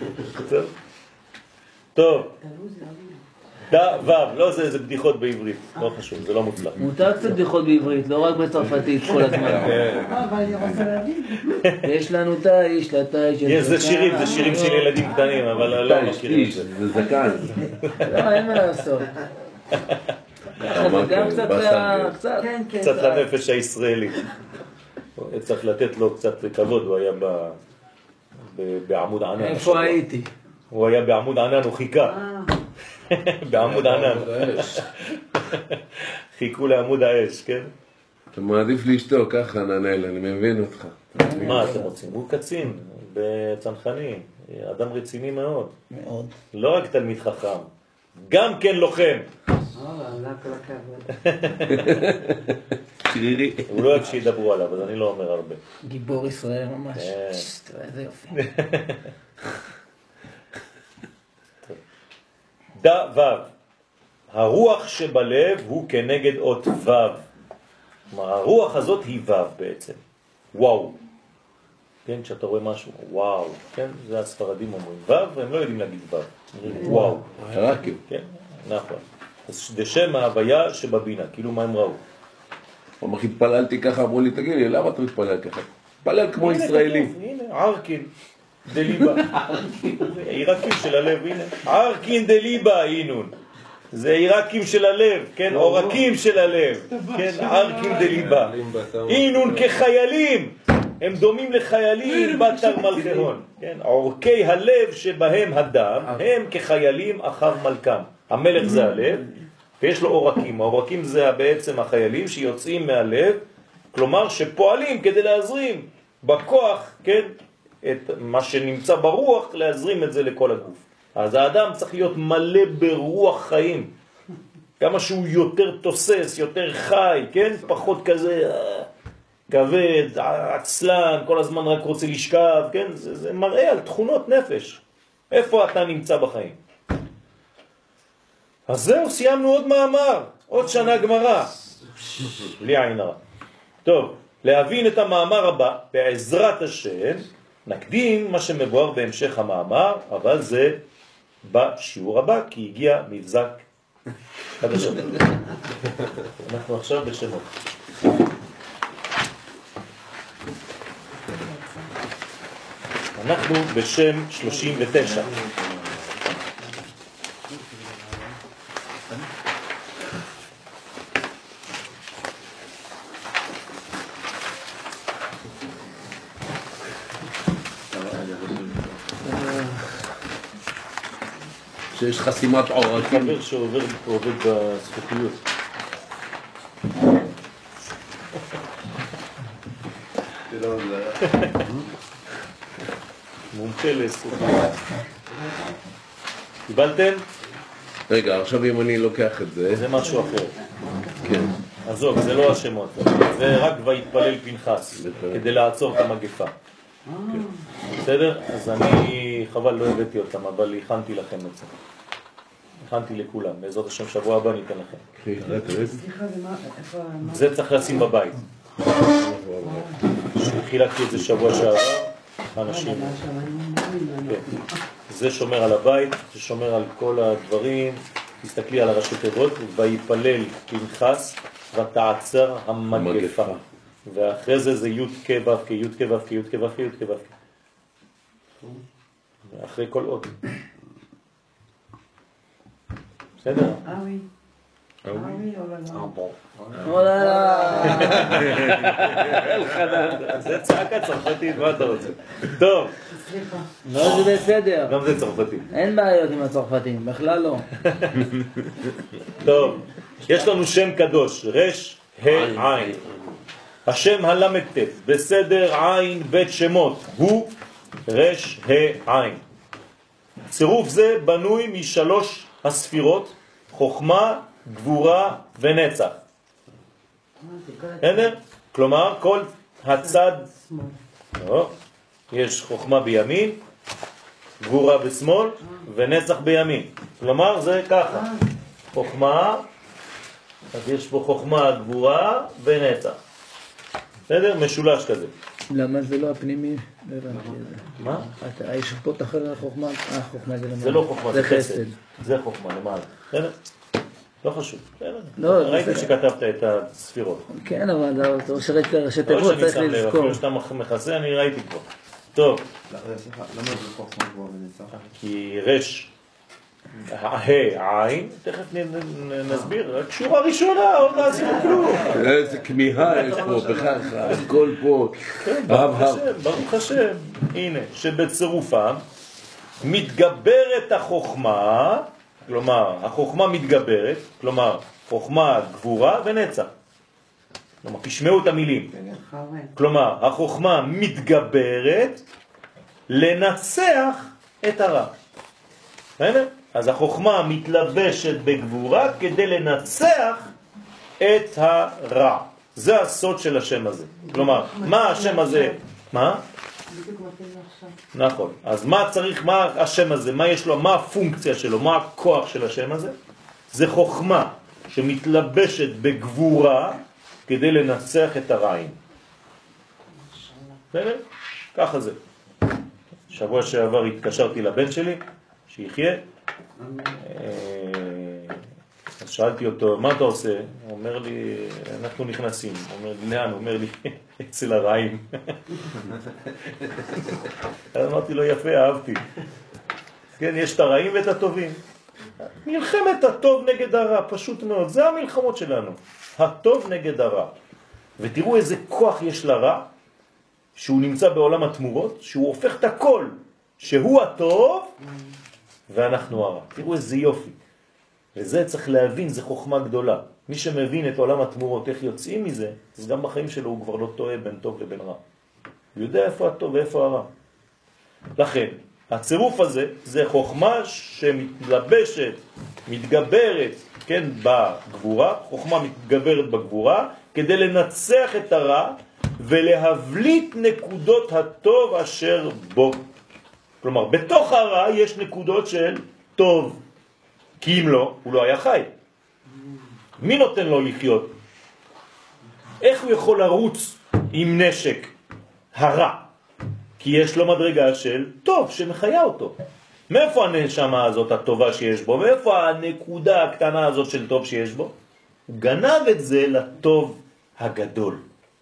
Speaker 1: טוב. לא, זה בדיחות בעברית, לא חשוב, זה לא מוצלח.
Speaker 4: מותר קצת בדיחות בעברית, לא רק בצרפתית כל הזמן.
Speaker 6: אבל אני רוצה להגיד.
Speaker 4: יש לנו תאי,
Speaker 1: זה שירים של ילדים קטנים, אבל לא מכירים את זה.
Speaker 2: זה זקן.
Speaker 4: לא, אין מה לעשות. גם
Speaker 1: קצת לנפש הישראלי. צריך לתת לו קצת כבוד, הוא היה בעמוד ענן.
Speaker 4: איפה הייתי?
Speaker 1: הוא היה בעמוד ענן, הוא חיכה. בעמוד ענן. חיכו לעמוד האש, כן?
Speaker 2: אתה מעדיף לשתוק, ככה ננהל, אני מבין אותך.
Speaker 1: מה אתם רוצים? הוא קצין בצנחני, אדם רציני מאוד.
Speaker 4: מאוד.
Speaker 1: לא רק תלמיד חכם, גם כן לוחם.
Speaker 2: שרירי.
Speaker 1: הוא לא אוהב שידברו עליו, אז אני לא אומר הרבה.
Speaker 4: גיבור ישראל ממש. תראה איזה יופי.
Speaker 1: דה וו. הרוח שבלב הוא כנגד אות וו. הרוח הזאת היא וו בעצם. וואו. כן, כשאתה רואה משהו, וואו. כן, זה הספרדים אומרים וו, והם לא יודעים להגיד וו. אומרים וואו.
Speaker 2: חרקים.
Speaker 1: כן, נכון. אז זה שם ההוויה שבבינה, כאילו מה הם ראו.
Speaker 2: אמר, התפללתי ככה, אמרו לי, תגיד לי, למה אתה מתפלל ככה? תפלל כמו ישראלים.
Speaker 1: הנה, ערקין דליבה. עירקים של הלב, הנה. ערקין דליבה, אינון. זה עירקים של הלב, כן? עורקים של הלב, כן? ערקים דליבה. אינון כחיילים. הם דומים לחיילים בתר מלכהון. כן? עורקי הלב שבהם הדם, הם כחיילים אחר מלכם. המלך זה הלב, ויש לו עורקים. העורקים זה בעצם החיילים שיוצאים מהלב, כלומר שפועלים כדי להזרים בכוח, כן? את מה שנמצא ברוח, להזרים את זה לכל הגוף. אז האדם צריך להיות מלא ברוח חיים. כמה שהוא יותר תוסס, יותר חי, כן? פחות כזה כבד, עצלן, כל הזמן רק רוצה לשכב, כן? זה מראה על תכונות נפש. איפה אתה נמצא בחיים? אז זהו, סיימנו עוד מאמר, עוד שנה גמרא. בלי עין הרע. טוב, להבין את המאמר הבא, בעזרת השם, נקדים מה שמבואר בהמשך המאמר, אבל זה בשיעור הבא, כי הגיע מבזק חדשות. אנחנו עכשיו בשמות. אנחנו בשם 39.
Speaker 2: שיש חסימת עורקים.
Speaker 1: חבר שעובד בזכותיות. מומחה לזכותיות. קיבלתם?
Speaker 2: רגע, עכשיו אם אני לוקח את זה...
Speaker 1: זה משהו אחר.
Speaker 2: כן.
Speaker 1: עזוב, זה לא השמות. זה רק ויתפלל פנחס, כדי לעצור את המגפה. בסדר? אז אני חבל לא הבאתי אותם, אבל הכנתי לכם את זה. הכנתי לכולם, בעזרת השם שבוע הבא ניתן לכם.
Speaker 6: סליחה, ומה, איפה...
Speaker 1: זה צריך לשים בבית. חילקתי את זה שבוע שעבר, אנשים. זה שומר על הבית, זה שומר על כל הדברים. תסתכלי על הראשי תיבות, ויפלל פנחס ותעצר המגפה. ואחרי זה זה י' כ' ו' כ', י' כ' ו' כ', י' כ' ו' כ', י' כ' ו' כ'. אחרי כל עוד. בסדר?
Speaker 6: oui. Ah oui,
Speaker 4: Oh là là.
Speaker 1: זה צעקה צרפתית, מה אתה רוצה? טוב.
Speaker 4: לא, זה בסדר.
Speaker 1: גם זה צרפתית.
Speaker 4: אין בעיות עם הצרפתים, בכלל לא.
Speaker 1: טוב, יש לנו שם קדוש, רש, עין. השם הל"ט בסדר עין בית שמות הוא רש, עין. צירוף זה בנוי משלוש הספירות, חוכמה, גבורה ונצח. כלומר, כל הצד, יש חוכמה בימין, גבורה בשמאל ונצח בימין. כלומר, זה ככה. חוכמה, אז יש פה חוכמה, גבורה ונצח. בסדר? משולש כזה.
Speaker 4: למה זה לא הפנימי? לא הבנתי את זה.
Speaker 1: מה?
Speaker 4: יש פה תחל החוכמה, החוכמה זה למעלה.
Speaker 1: זה לא חוכמה,
Speaker 4: זה חסד.
Speaker 1: זה חוכמה למעלה. בסדר? לא חשוב.
Speaker 4: לא,
Speaker 1: ראיתי שכתבת את הספירות.
Speaker 4: כן, אבל אתה שראית ראשי תיבות, צריך לזכור.
Speaker 1: אפילו שאתה מכסה, אני ראיתי כבר. טוב.
Speaker 5: למה זה חוכמה גבוהה ונצח?
Speaker 1: כי רש, עין, תכף נסביר, רק שורה ראשונה, עוד לא עשינו כלום.
Speaker 2: איזה כמיהה יש פה, בכך, הכל פה.
Speaker 1: ברוך השם, הנה, שבצירופם מתגברת החוכמה, כלומר, החוכמה מתגברת, כלומר, חוכמה, גבורה ונצח. כלומר, תשמעו את המילים. כלומר, החוכמה מתגברת לנצח את הרע. אז החוכמה מתלבשת בגבורה כדי לנצח את הרע. זה הסוד של השם הזה. כלומר, מה השם הזה? מה? נכון. אז מה צריך, מה השם הזה? מה יש לו? מה הפונקציה שלו? מה הכוח של השם הזה? זה חוכמה שמתלבשת בגבורה כדי לנצח את הרעים. בסדר? ככה זה. שבוע שעבר התקשרתי לבן שלי, שיחיה. אז שאלתי אותו, מה אתה עושה? הוא אומר לי, אנחנו נכנסים. הוא אומר לי, לאן? הוא אומר לי, אצל הרעים. אז אמרתי לו, יפה, אהבתי. כן, יש את הרעים ואת הטובים. מלחמת הטוב נגד הרע, פשוט מאוד. זה המלחמות שלנו. הטוב נגד הרע. ותראו איזה כוח יש לרע, שהוא נמצא בעולם התמורות, שהוא הופך את הכל, שהוא הטוב, ואנחנו הרע. תראו איזה יופי. וזה צריך להבין, זה חוכמה גדולה. מי שמבין את עולם התמורות, איך יוצאים מזה, אז גם בחיים שלו הוא כבר לא טועה בין טוב לבין רע. הוא יודע איפה הטוב ואיפה הרע. לכן, הצירוף הזה, זה חוכמה שמתלבשת, מתגברת, כן, בגבורה, חוכמה מתגברת בגבורה, כדי לנצח את הרע, ולהבליט נקודות הטוב אשר בו. כלומר, בתוך הרע יש נקודות של טוב, כי אם לא, הוא לא היה חי. מי נותן לו לחיות? איך הוא יכול לרוץ עם נשק הרע? כי יש לו מדרגה של טוב שמחיה אותו. מאיפה הנשמה הזאת הטובה שיש בו? מאיפה הנקודה הקטנה הזאת של טוב שיש בו? הוא גנב את זה לטוב הגדול.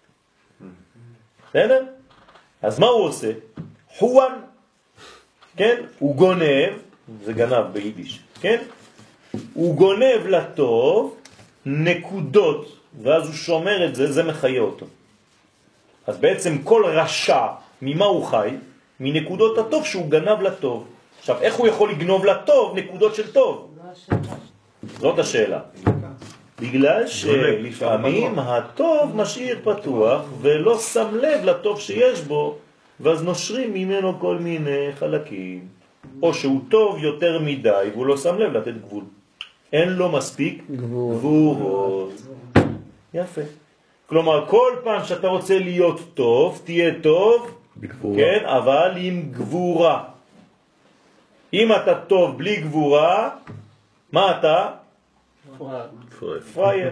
Speaker 1: בסדר? אז מה הוא עושה? חואן, כן? הוא גונב, זה גנב ביידיש, כן? הוא גונב לטוב נקודות, ואז הוא שומר את זה, זה מחיה אותו. אז בעצם כל רשע, ממה הוא חי? מנקודות הטוב שהוא גנב לטוב. עכשיו, איך הוא יכול לגנוב לטוב נקודות של טוב? זאת השאלה. בגלל שלפעמים הטוב משאיר פתוח ולא שם לב לטוב שיש בו, ואז נושרים ממנו כל מיני חלקים. או שהוא טוב יותר מדי והוא לא שם לב לתת גבול. אין לו מספיק גבורות. יפה. כלומר, כל פעם שאתה רוצה להיות טוב, תהיה טוב, כן, אבל עם גבורה. אם אתה טוב בלי גבורה, מה אתה?
Speaker 2: פרייר.
Speaker 1: פרייר.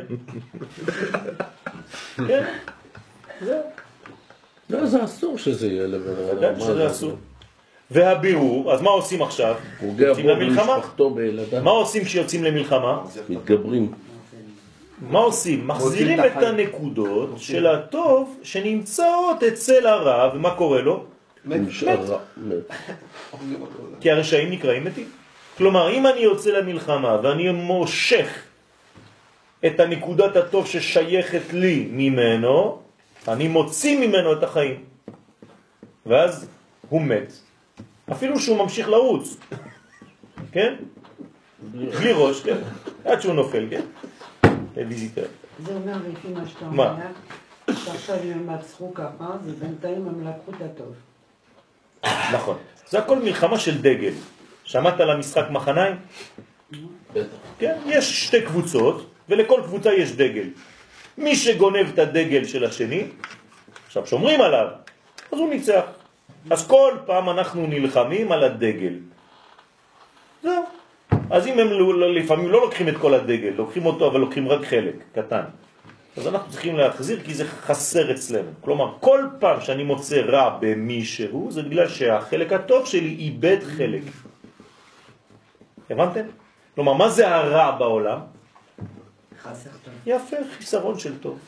Speaker 1: כן, זהו.
Speaker 2: לא, זה אסור שזה יהיה לבן אדם.
Speaker 1: כן, שזה אסור. והבירור, אז מה עושים עכשיו?
Speaker 2: פוגע
Speaker 1: יוצאים
Speaker 2: בו
Speaker 1: למלחמה?
Speaker 2: במשפחתו בילדיו.
Speaker 1: מה עושים כשיוצאים למלחמה?
Speaker 2: מתגברים.
Speaker 1: מה עושים? מחזירים את הנקודות של הטוב שנמצאות אצל הרע, ומה קורה לו?
Speaker 2: נשאר רע. מת.
Speaker 1: כי הרשעים נקראים מתים. כלומר, אם אני יוצא למלחמה ואני מושך את הנקודת הטוב ששייכת לי ממנו, אני מוציא ממנו את החיים. ואז הוא מת. אפילו שהוא ממשיך לרוץ. כן? בלי ראש, כן? עד שהוא נופל, כן? ויזיטר.
Speaker 6: זה אומר לפי מה שאתה
Speaker 1: מה?
Speaker 6: אומר, שעכשיו אם הם מצחו ככה, זה בינתיים הם לקחו את הטוב.
Speaker 1: נכון. זה הכל מלחמה של דגל. שמעת על המשחק מחניים?
Speaker 2: בטח.
Speaker 1: כן, יש שתי קבוצות, ולכל קבוצה יש דגל. מי שגונב את הדגל של השני, עכשיו שומרים עליו, אז הוא ניצח. אז כל פעם אנחנו נלחמים על הדגל. זהו. אז אם הם לפעמים לא לוקחים את כל הדגל, לוקחים אותו אבל לוקחים רק חלק, קטן. אז אנחנו צריכים להחזיר כי זה חסר אצלנו. כלומר, כל פעם שאני מוצא רע במישהו, זה בגלל שהחלק הטוב שלי איבד חלק. הבנתם? כלומר, מה זה הרע בעולם?
Speaker 6: חסר טוב.
Speaker 1: יפה, חיסרון של טוב.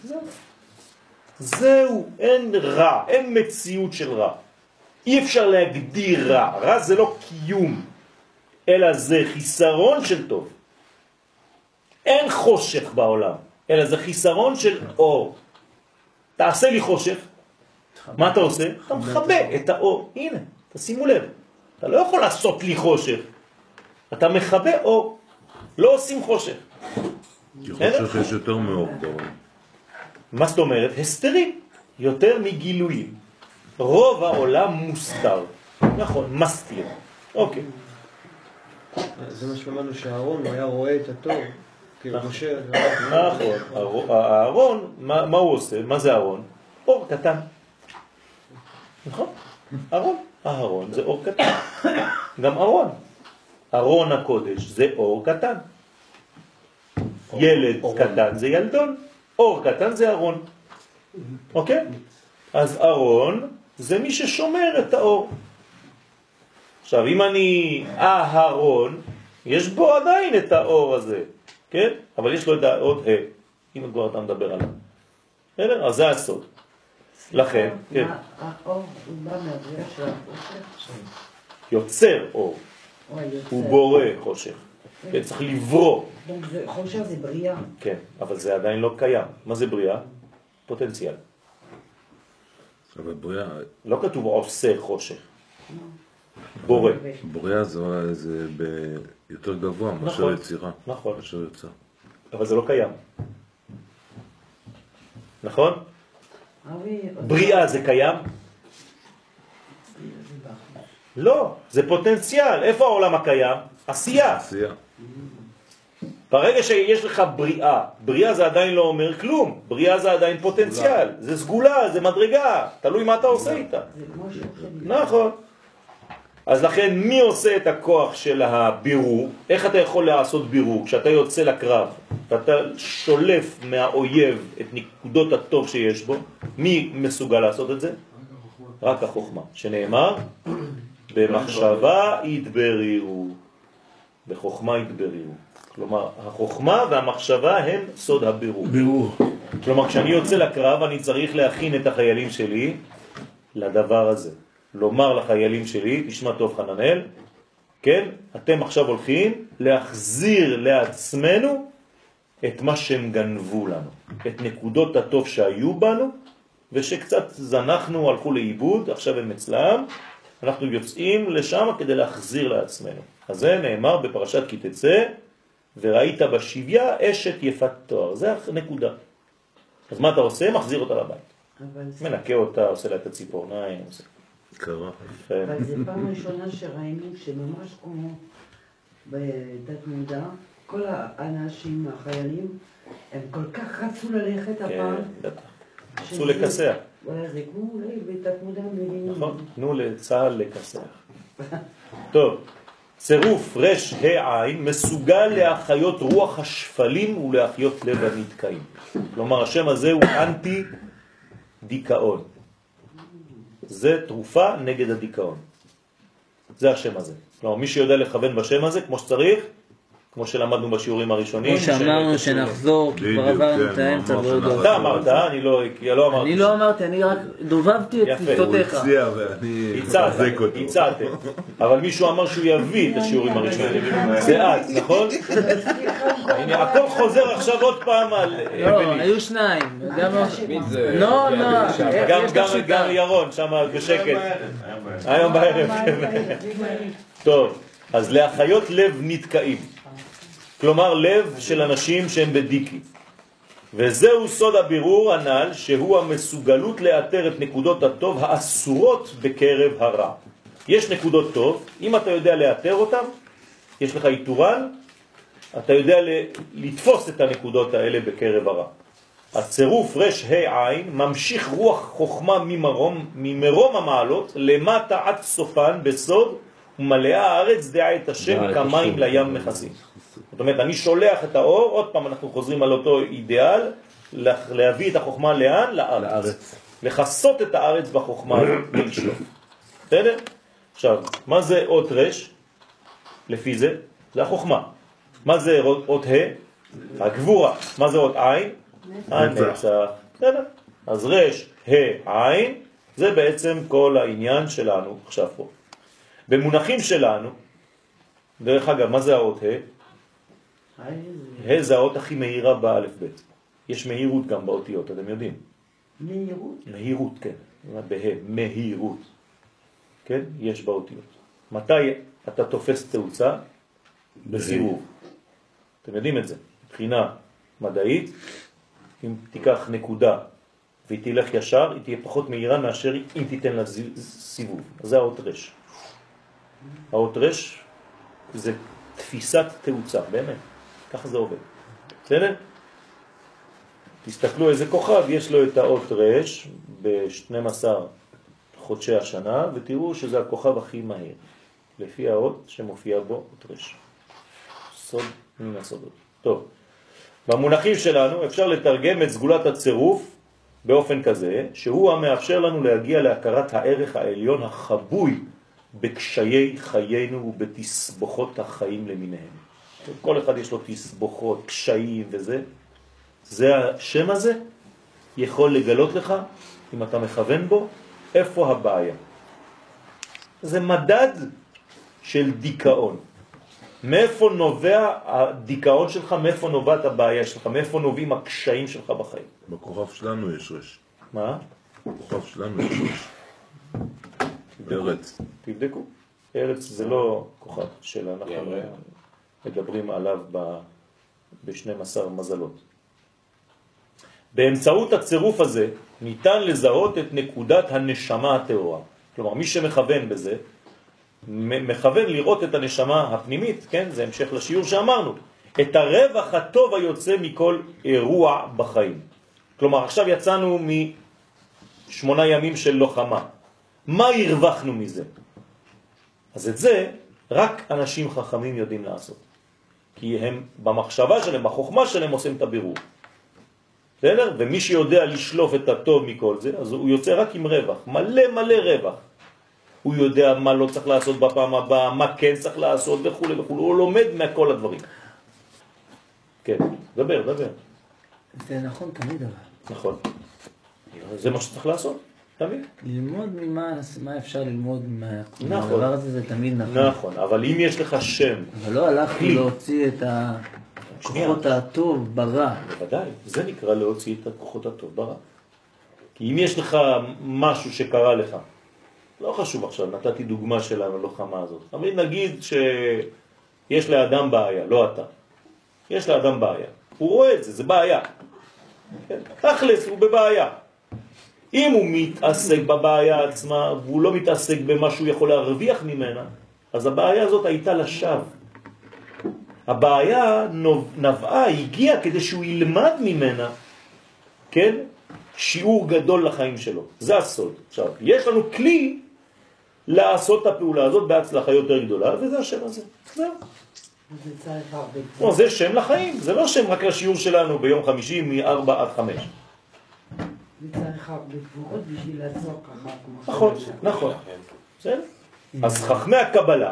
Speaker 1: זהו, אין רע, אין מציאות של רע. אי אפשר להגדיר רע. רע זה לא קיום, אלא זה חיסרון של טוב. אין חושך בעולם, אלא זה חיסרון של אור. תעשה לי חושך, מה אתה עושה? אתה מכבה את האור. הנה, תשימו לב. אתה לא יכול לעשות לי חושך. אתה מכבה אור. לא עושים חושך.
Speaker 3: אני חושב שיש יותר מאור בעולם.
Speaker 1: מה זאת אומרת? הסתרים. יותר מגילויים. רוב העולם מוסתר. נכון, מסתיר. אוקיי.
Speaker 9: זה מה שאמרנו שהארון הוא היה רואה את הטוב. כאילו משה...
Speaker 1: נכון. הארון, מה הוא עושה? מה זה הארון? אור קטן. נכון? ארון. הארון זה אור קטן. גם ארון. ארון הקודש זה אור קטן. ילד קטן זה ילדון. אור קטן זה ארון. אוקיי? אז ארון זה מי ששומר את האור. עכשיו, אם אני אהרון, יש בו עדיין את האור הזה, כן? אבל יש לו את עוד אם כבר אתה מדבר עליו. בסדר? אז זה הסוד. לכן, כן.
Speaker 6: האור הוא בא מהבריאה של החושך?
Speaker 1: יוצר אור. הוא בורא חושך. כן, צריך לברוא.
Speaker 6: חושך זה בריאה.
Speaker 1: כן, אבל זה עדיין לא קיים. מה זה בריאה? פוטנציאל.
Speaker 3: אבל בריאה...
Speaker 1: לא כתוב עושה חושך. בורא.
Speaker 3: בריאה זה יותר גבוה מאשר יצירה.
Speaker 1: נכון.
Speaker 3: מאשר יוצר.
Speaker 1: אבל זה לא קיים. נכון? בריאה זה קיים? לא, זה פוטנציאל. איפה העולם הקיים? עשייה.
Speaker 3: עשייה.
Speaker 1: ברגע שיש לך בריאה, בריאה זה עדיין לא אומר כלום. בריאה זה עדיין פוטנציאל. זה סגולה, זה מדרגה. תלוי מה אתה עושה איתה. נכון. אז לכן מי עושה את הכוח של הבירור? איך אתה יכול לעשות בירור? כשאתה יוצא לקרב ואתה שולף מהאויב את נקודות הטוב שיש בו, מי מסוגל לעשות את זה? רק החוכמה. שנאמר, במחשבה יתברירו. בחוכמה יתברירו. כלומר, החוכמה והמחשבה הם סוד הבירור.
Speaker 2: בירור.
Speaker 1: כלומר, כשאני יוצא לקרב אני צריך להכין את החיילים שלי לדבר הזה. לומר לחיילים שלי, תשמע טוב חננאל, כן? אתם עכשיו הולכים להחזיר לעצמנו את מה שהם גנבו לנו. את נקודות הטוב שהיו בנו, ושקצת זנחנו, הלכו לאיבוד, עכשיו הם אצלם, אנחנו יוצאים לשם כדי להחזיר לעצמנו. אז זה נאמר בפרשת כי תצא, וראית בשביה אשת יפת תואר. זה הנקודה. אז מה אתה עושה? מחזיר אותה לבית. מנקה אותה, עושה לה את הציפורניים, עושה...
Speaker 3: קרה.
Speaker 6: אבל זה פעם ראשונה שראינו שממש כמו בתת מודע, כל האנשים, החיילים, הם כל כך רצו ללכת הפעם.
Speaker 1: כן, בטח. רצו לקסח.
Speaker 6: זה כמו אולי בתת מודע מבינים.
Speaker 1: נכון, תנו לצהל לקסח. טוב, צירוף רש העין מסוגל להחיות רוח השפלים ולהחיות לב הנתקעים. כלומר, השם הזה הוא אנטי דיכאון. זה תרופה נגד הדיכאון. זה השם הזה. כלומר, מי שיודע לכוון בשם הזה כמו שצריך, כמו שלמדנו בשיעורים הראשונים.
Speaker 4: כמו שאמרנו שנחזור, כי כבר עברנו את האמצע ועוד עוד.
Speaker 1: אתה אמרת, אני לא אמרתי.
Speaker 4: אני לא אמרתי, אני רק דובבתי את תפיסותיך.
Speaker 3: הוא הציע ואני מחזק אותו.
Speaker 1: הצעתם. אבל מישהו אמר שהוא יביא את השיעורים הראשונים. זה את, נכון? הנה, הכל חוזר עכשיו עוד פעם על...
Speaker 4: לא, היו שניים. לא,
Speaker 1: גם ירון שם בשקט. היום בערב. טוב, אז להחיות לב נתקעים. כלומר לב של אנשים שהם בדיקי. וזהו סוד הבירור הנ"ל, שהוא המסוגלות לאתר את נקודות הטוב האסורות בקרב הרע. יש נקודות טוב, אם אתה יודע לאתר אותם, יש לך איתורן, אתה יודע לתפוס את הנקודות האלה בקרב הרע. הצירוף רש העין ממשיך רוח חוכמה ממרום המעלות למטה עד סופן בסוד, ומלאה הארץ דעה את השם כמים לים מכסים. זאת אומרת, אני שולח את האור, עוד פעם אנחנו חוזרים על אותו אידיאל, להביא את החוכמה לאן? לארץ. לחסות את הארץ בחוכמה ולשלוף. בסדר? עכשיו, מה זה אות רש? לפי זה, זה החוכמה. מה זה אות ה'? הגבורה. מה זה אות עין? הנצח. בסדר? אז רש, עין, זה בעצם כל העניין שלנו עכשיו פה. במונחים שלנו, דרך אגב, מה זה האות ה'? זה האות הכי מהירה באלף בית. יש מהירות גם באותיות, אתם יודעים.
Speaker 6: מהירות?
Speaker 1: מהירות, כן. מהירות. כן? יש באותיות. מתי אתה תופס תאוצה? בסיבוב. אתם יודעים את זה. מבחינה מדעית, אם תיקח נקודה והיא תלך ישר, היא תהיה פחות מהירה מאשר אם תיתן לה סיבוב. זה האות רש. האות רש זה תפיסת תאוצה, באמת. ככה זה עובד. בסדר? תסתכלו איזה כוכב, יש לו את האות רש ב-12 חודשי השנה, ותראו שזה הכוכב הכי מהיר, לפי האות שמופיע בו אות רש. סוד מן הסודות. טוב. במונחים שלנו אפשר לתרגם את סגולת הצירוף באופן כזה, שהוא המאפשר לנו להגיע להכרת הערך העליון החבוי בקשיי חיינו ובתסבוכות החיים למיניהם. כל אחד יש לו תסבוכות, קשיים וזה. זה השם הזה יכול לגלות לך, אם אתה מכוון בו, איפה הבעיה. זה מדד של דיכאון. מאיפה נובע הדיכאון שלך, מאיפה נובעת הבעיה שלך, מאיפה נובעים הקשיים שלך בחיים.
Speaker 3: בכוכב שלנו יש רש.
Speaker 1: מה?
Speaker 3: בכוכב שלנו יש רש. ארץ.
Speaker 1: תבדקו. ארץ זה לא כוכב של אנחנו מדברים עליו ב-12 מזלות. באמצעות הצירוף הזה ניתן לזהות את נקודת הנשמה הטהורה. כלומר, מי שמכוון בזה, מכוון לראות את הנשמה הפנימית, כן? זה המשך לשיעור שאמרנו. את הרווח הטוב היוצא מכל אירוע בחיים. כלומר, עכשיו יצאנו מ8 ימים של לוחמה. מה הרווחנו מזה? אז את זה רק אנשים חכמים יודעים לעשות. כי הם במחשבה שלהם, בחוכמה שלהם עושים את הבירור. בסדר? ומי שיודע לשלוף את הטוב מכל זה, אז הוא יוצא רק עם רווח. מלא רווח. הוא יודע מה לא צריך לעשות בפעם הבאה, מה כן צריך לעשות וכו' וכו'. הוא לומד מכל הדברים. כן, דבר.
Speaker 4: זה נכון תמיד אבל.
Speaker 1: נכון. זה מה שצריך לעשות. תמיד.
Speaker 4: ללמוד מה אפשר ללמוד
Speaker 1: נכון.
Speaker 4: הדבר הזה זה תמיד נכון.
Speaker 1: נכון, אבל אם יש לך שם...
Speaker 4: אבל לא הלכתי להוציא את הכוחות הטוב ברע.
Speaker 1: בוודאי, זה נקרא להוציא את הכוחות הטוב ברע. כי אם יש לך משהו שקרה לך, לא חשוב עכשיו, נתתי דוגמה של הלוחמה הזאת. אבל נגיד שיש לאדם בעיה, לא אתה. יש לאדם בעיה. הוא רואה את זה, זה בעיה. כן? תכלס, הוא בבעיה. אם הוא מתעסק בבעיה עצמה, והוא לא מתעסק במה שהוא יכול להרוויח ממנה, אז הבעיה הזאת הייתה לשווא. הבעיה נבעה, הגיעה כדי שהוא ילמד ממנה, כן? שיעור גדול לחיים שלו. זה הסוד. עכשיו, יש לנו כלי לעשות את הפעולה הזאת בהצלחה יותר גדולה, וזה השם הזה. זהו.
Speaker 6: זה צריך הרבה.
Speaker 1: לא, זה שם לחיים, זה לא שם רק לשיעור שלנו ביום חמישי מ-4 עד 5.
Speaker 6: זה צריך הרבה גבורות בשביל לעצור ככה.
Speaker 1: נכון, נכון. בסדר? אז חכמי הקבלה,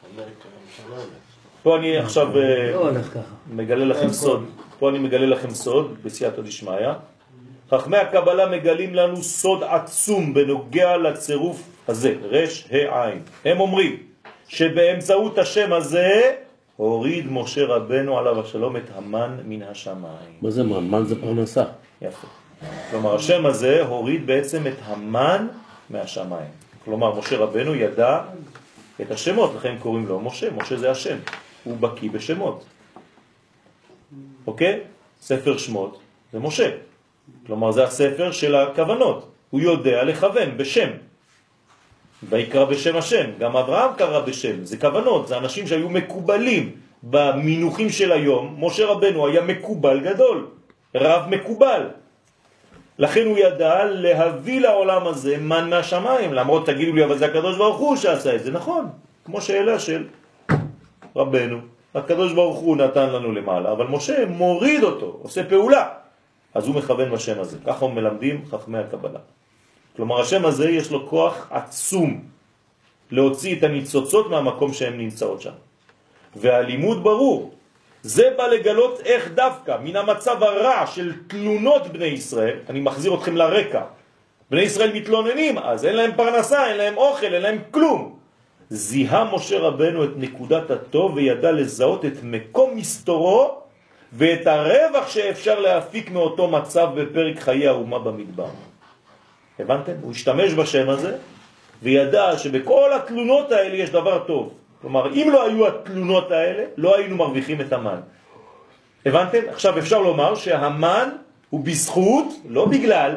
Speaker 1: פה אני עכשיו מגלה לכם סוד, פה אני מגלה לכם סוד בסייעתא דשמיא. חכמי הקבלה מגלים לנו סוד עצום בנוגע לצירוף הזה, רש העין. הם אומרים שבאמצעות השם הזה הוריד משה רבנו עליו השלום את המן מן השמיים.
Speaker 2: מה זה מן? מן זה פרנסה.
Speaker 1: יפה. כלומר, השם הזה הוריד בעצם את המן מהשמיים. כלומר, משה רבנו ידע את השמות, לכן קוראים לו משה. משה זה השם. הוא בקיא בשמות. אוקיי? ספר שמות זה משה. כלומר, זה הספר של הכוונות. הוא יודע לכוון בשם. ויקרא בשם השם. גם אברהם קרא בשם. זה כוונות, זה אנשים שהיו מקובלים במינוחים של היום. משה רבנו היה מקובל גדול, רב מקובל. לכן הוא ידע להביא לעולם הזה מן מהשמיים. למרות תגידו לי, אבל זה הקדוש ברוך הוא שעשה את זה. נכון, כמו שאלה של רבנו. הקדוש ברוך הוא נתן לנו למעלה, אבל משה מוריד אותו, עושה פעולה. אז הוא מכוון בשם הזה. ככה מלמדים חכמי הקבלה. כלומר, השם הזה יש לו כוח עצום להוציא את הניצוצות מהמקום שהם נמצאות שם. והלימוד ברור. זה בא לגלות איך דווקא מן המצב הרע של תלונות בני ישראל, אני מחזיר אתכם לרקע. בני ישראל מתלוננים, אז אין להם פרנסה, אין להם אוכל, אין להם כלום. זיהה משה רבנו את נקודת הטוב וידע לזהות את מקום מסתורו ואת הרווח שאפשר להפיק מאותו מצב בפרק חיי האומה במדבר. הבנתם? הוא השתמש בשם הזה וידע שבכל התלונות האלה יש דבר טוב. כלומר, אם לא היו התלונות האלה, לא היינו מרוויחים את המן. הבנתם? עכשיו אפשר לומר שהמן הוא בזכות, לא בגלל,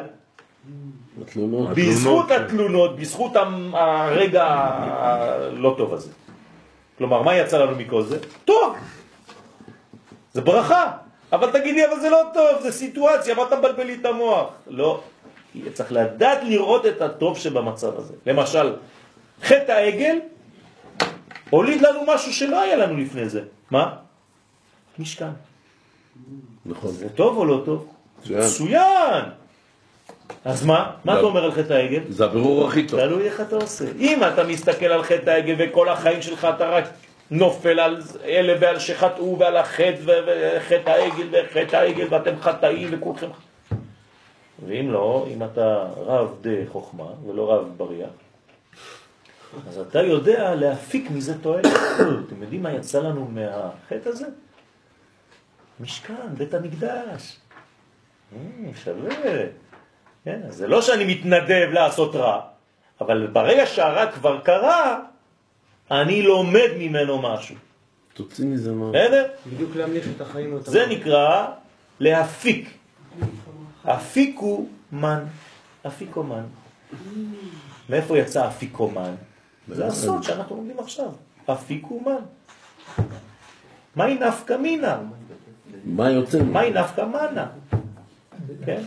Speaker 1: בזכות התלונות, בזכות הרגע הלא טוב הזה. כלומר, מה יצא לנו מכל זה? טוב! זה ברכה. אבל תגידי, אבל זה לא טוב, זה סיטואציה, מה אתה מבלבל לי את המוח? לא. צריך לדעת לראות את הטוב שבמצב הזה. למשל, חטא העגל הוליד לנו משהו שלא היה לנו לפני זה. מה? משכן.
Speaker 2: נכון.
Speaker 1: זה טוב או לא טוב? מצוין. אז מה? מה אתה אומר על חטא העגל?
Speaker 2: זה הבירור הכי טוב.
Speaker 1: תלוי איך אתה עושה. אם אתה מסתכל על חטא העגל וכל החיים שלך אתה רק נופל על אלה ועל שחטאו ועל החטא וחטא העגל וחטא העגל ואתם חטאים וכולכם. ואם לא, אם אתה רב די חוכמה ולא רב בריח, אז אתה יודע להפיק מזה תועלת. אתם יודעים מה יצא לנו מהחטא הזה? משכן, בית המקדש. שווה. כן, זה לא שאני מתנדב לעשות רע, אבל ברגע שהרע כבר קרה, אני לומד ממנו משהו.
Speaker 2: תוציא מזה מה.
Speaker 1: בסדר?
Speaker 9: בדיוק להמליך את החיים.
Speaker 1: זה נקרא להפיק. אפיקו מן. אפיקו מן. מאיפה יצא אפיקו מן? זה הסוד שאנחנו לומדים עכשיו. אפיקו מן. מהי נפקא מינה?
Speaker 2: מה יוצא?
Speaker 1: מהי נפקא מנה? כן?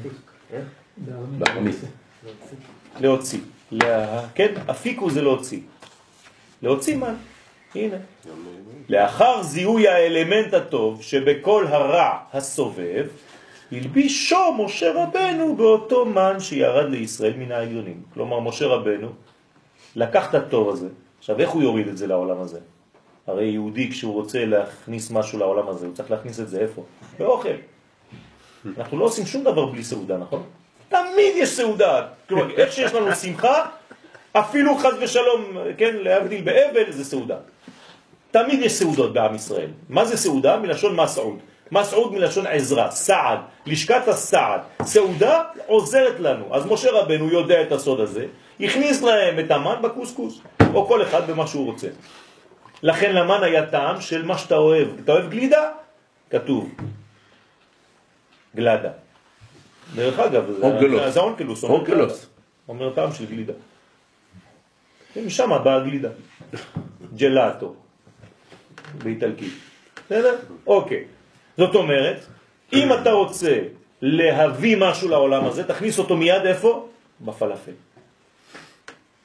Speaker 1: להוציא. כן, אפיקו זה להוציא. להוציא מן. הנה. לאחר זיהוי האלמנט הטוב שבכל הרע הסובב, הלבישו משה רבנו באותו מן שירד לישראל מן העליונים. כלומר, משה רבנו לקח את הטוב הזה. עכשיו, איך הוא יוריד את זה לעולם הזה? הרי יהודי כשהוא רוצה להכניס משהו לעולם הזה, הוא צריך להכניס את זה איפה? באוכל. אנחנו לא עושים שום דבר בלי סעודה, נכון? תמיד יש סעודה. כלומר, איך שיש לנו שמחה, אפילו חס ושלום, כן, להבדיל באבל, זה סעודה. תמיד יש סעודות בעם ישראל. מה זה סעודה? מלשון מסעוד. מסעוד מלשון עזרה, סעד, לשכת הסעד. סעודה עוזרת לנו. אז משה רבנו יודע את הסוד הזה, הכניס להם את המן בקוסקוס, או כל אחד במה שהוא רוצה. לכן למן היה טעם של מה שאתה אוהב. אתה אוהב גלידה? כתוב. גלדה. דרך אגב, זה אונקלוס.
Speaker 2: אונקלוס.
Speaker 1: אומר טעם של גלידה. משם באה גלידה. ג'לאטו. באיטלקית. בסדר? אוקיי. זאת אומרת, אם אתה רוצה להביא משהו לעולם הזה, תכניס אותו מיד איפה? בפלאפל.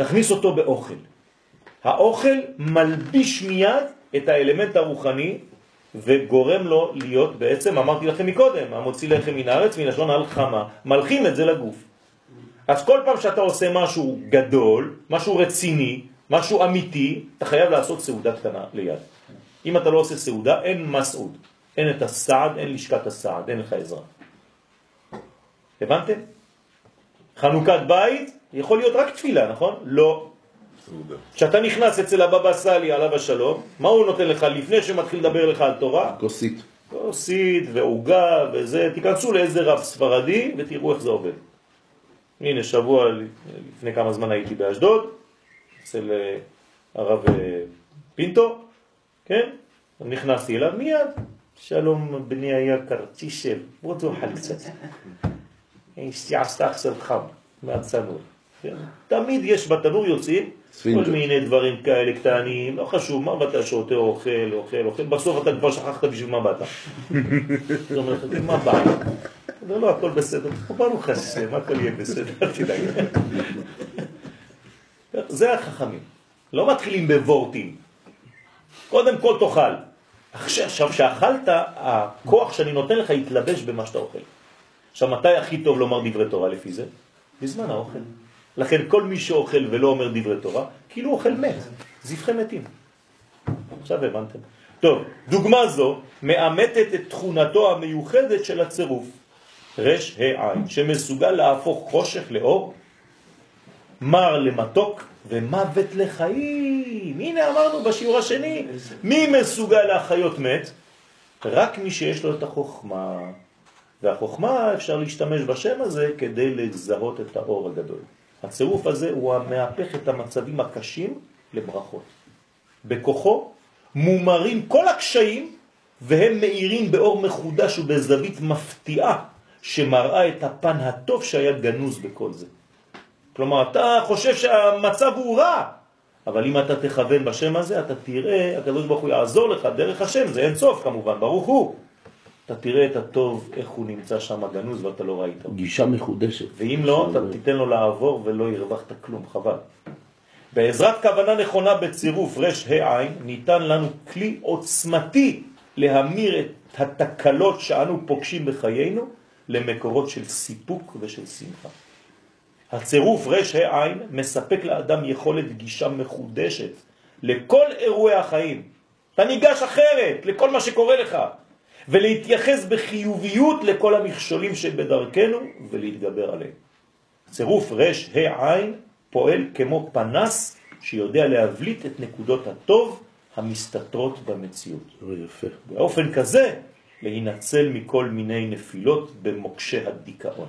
Speaker 1: תכניס אותו באוכל. האוכל מלביש מיד את האלמנט הרוחני וגורם לו להיות, בעצם אמרתי לכם מקודם, המוציא לחם מן הארץ מלשון הלחמה, מלחים את זה לגוף. אז כל פעם שאתה עושה משהו גדול, משהו רציני, משהו אמיתי, אתה חייב לעשות סעודה קטנה ליד. אם אתה לא עושה סעודה, אין מסעוד. אין את הסעד, אין לשכת הסעד, אין לך עזרה. הבנתם? חנוכת בית יכול להיות רק תפילה, נכון? לא. כשאתה נכנס אצל הבבא סאלי עליו השלום, מה הוא נותן לך לפני שמתחיל לדבר לך על תורה?
Speaker 2: כוסית.
Speaker 1: כוסית ועוגה וזה. תיכנסו לאיזה רב ספרדי ותראו איך זה עובד. הנה, שבוע לפני כמה זמן הייתי באשדוד, אצל הרב פינטו, כן? נכנסתי אליו מיד. שלום בני היקר, תשב, בוא תאכל קצת. אשתי עשתה עכשיו חם מהצנור. תמיד יש בתנור יוצאים כל מיני דברים כאלה קטנים, לא חשוב, מה באת שותה, אוכל, בסוף אתה כבר שכחת בשביל מה באת. זאת אומרת, מה בא? לא, הכל בסדר. ברוך השם, הכל יהיה בסדר, אל תדאג. זה החכמים. לא מתחילים בוורטים. קודם כל תאכל. עכשיו שאכלת, הכוח שאני נותן לך יתלבש במה שאתה אוכל. עכשיו, מתי הכי טוב לומר דברי תורה לפי זה? בזמן האוכל. לכן כל מי שאוכל ולא אומר דברי תורה, כאילו אוכל מת, זבחי מתים. עכשיו הבנתם. טוב, דוגמה זו מאמתת את תכונתו המיוחדת של הצירוף. רש העין, שמסוגל להפוך חושך לאור, מר למתוק ומוות לחיים. הנה אמרנו בשיעור השני, מי מסוגל להחיות מת? רק מי שיש לו את החוכמה. והחוכמה אפשר להשתמש בשם הזה כדי לזהות את האור הגדול. הצירוף הזה הוא המהפך את המצבים הקשים לברכות. בכוחו מומרים כל הקשיים והם מאירים באור מחודש ובזווית מפתיעה שמראה את הפן הטוב שהיה גנוז בכל זה. כלומר, אתה חושב שהמצב הוא רע, אבל אם אתה תכוון בשם הזה, אתה תראה, הקדוש ברוך הוא יעזור לך דרך השם, זה אין סוף כמובן, ברוך הוא. אתה תראה את הטוב, איך הוא נמצא שם גנוז ואתה לא ראית.
Speaker 2: גישה מחודשת.
Speaker 1: ואם לא, אתה תיתן לו לעבור ולא ירווחת כלום, חבל. בעזרת כוונה נכונה בצירוף רש העין, ניתן לנו כלי עוצמתי להמיר את התקלות שאנו פוגשים בחיינו למקורות של סיפוק ושל שמחה. הצירוף רש העין מספק לאדם יכולת גישה מחודשת לכל אירועי החיים. אתה ניגש אחרת לכל מה שקורה לך. ולהתייחס בחיוביות לכל המכשולים שבדרכנו ולהתגבר עליהם. צירוף רש העין פועל כמו פנס שיודע להבליט את נקודות הטוב המסתתרות במציאות.
Speaker 2: יפה.
Speaker 1: באופן כזה להינצל מכל מיני נפילות במוקשי הדיכאון.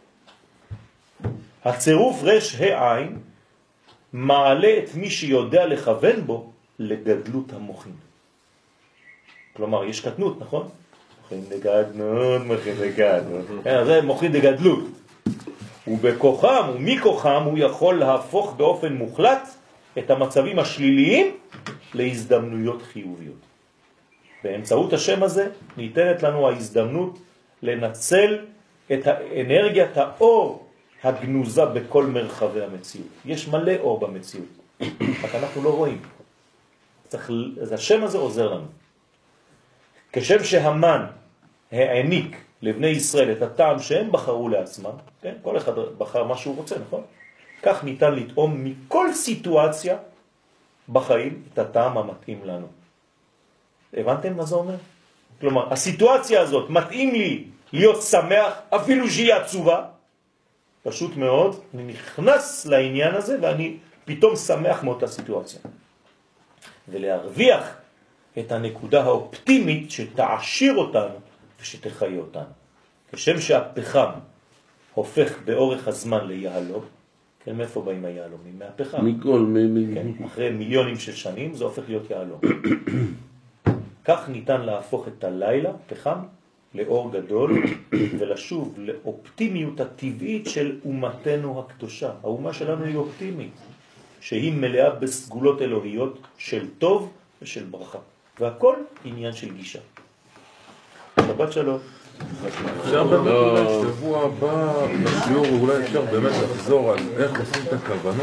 Speaker 1: הצירוף רש העין מעלה את מי שיודע לכוון בו לגדלות המוחין. כלומר, יש קטנות, נכון? מוחין דגדלות. זה מוחין דגדלות. ובכוחם ומכוחם הוא יכול להפוך באופן מוחלט את המצבים השליליים להזדמנויות חיוביות. באמצעות השם הזה ניתנת לנו ההזדמנות לנצל את האנרגיית האור הגנוזה בכל מרחבי המציאות. יש מלא אור במציאות, רק אנחנו לא רואים. אז השם הזה עוזר לנו. כשם שהמן העניק לבני ישראל את הטעם שהם בחרו לעצמם, כן? כל אחד בחר מה שהוא רוצה, נכון? כך ניתן לטעום מכל סיטואציה בחיים את הטעם המתאים לנו. הבנתם מה זה אומר? כלומר, הסיטואציה הזאת מתאים לי להיות שמח, אפילו שהיא עצובה. פשוט מאוד, אני נכנס לעניין הזה ואני פתאום שמח מאותה סיטואציה. ולהרוויח את הנקודה האופטימית שתעשיר אותנו ושתחיה אותנו. כשם שהפחם הופך באורך הזמן ליהלום, כן, מאיפה באים היהלומים? מהפחם. כן, אחרי מיליונים של שנים זה הופך להיות יהלום. כך ניתן להפוך את הלילה, פחם, לאור גדול ולשוב לאופטימיות הטבעית של אומתנו הקדושה. האומה שלנו היא אופטימית, שהיא מלאה בסגולות אלוהיות של טוב ושל ברכה. והכל עניין של גישה. שבת שלום.
Speaker 3: אפשר באמת אולי שבוע הבא בשיעור, אולי אפשר באמת לחזור על איך עושים את הכוונות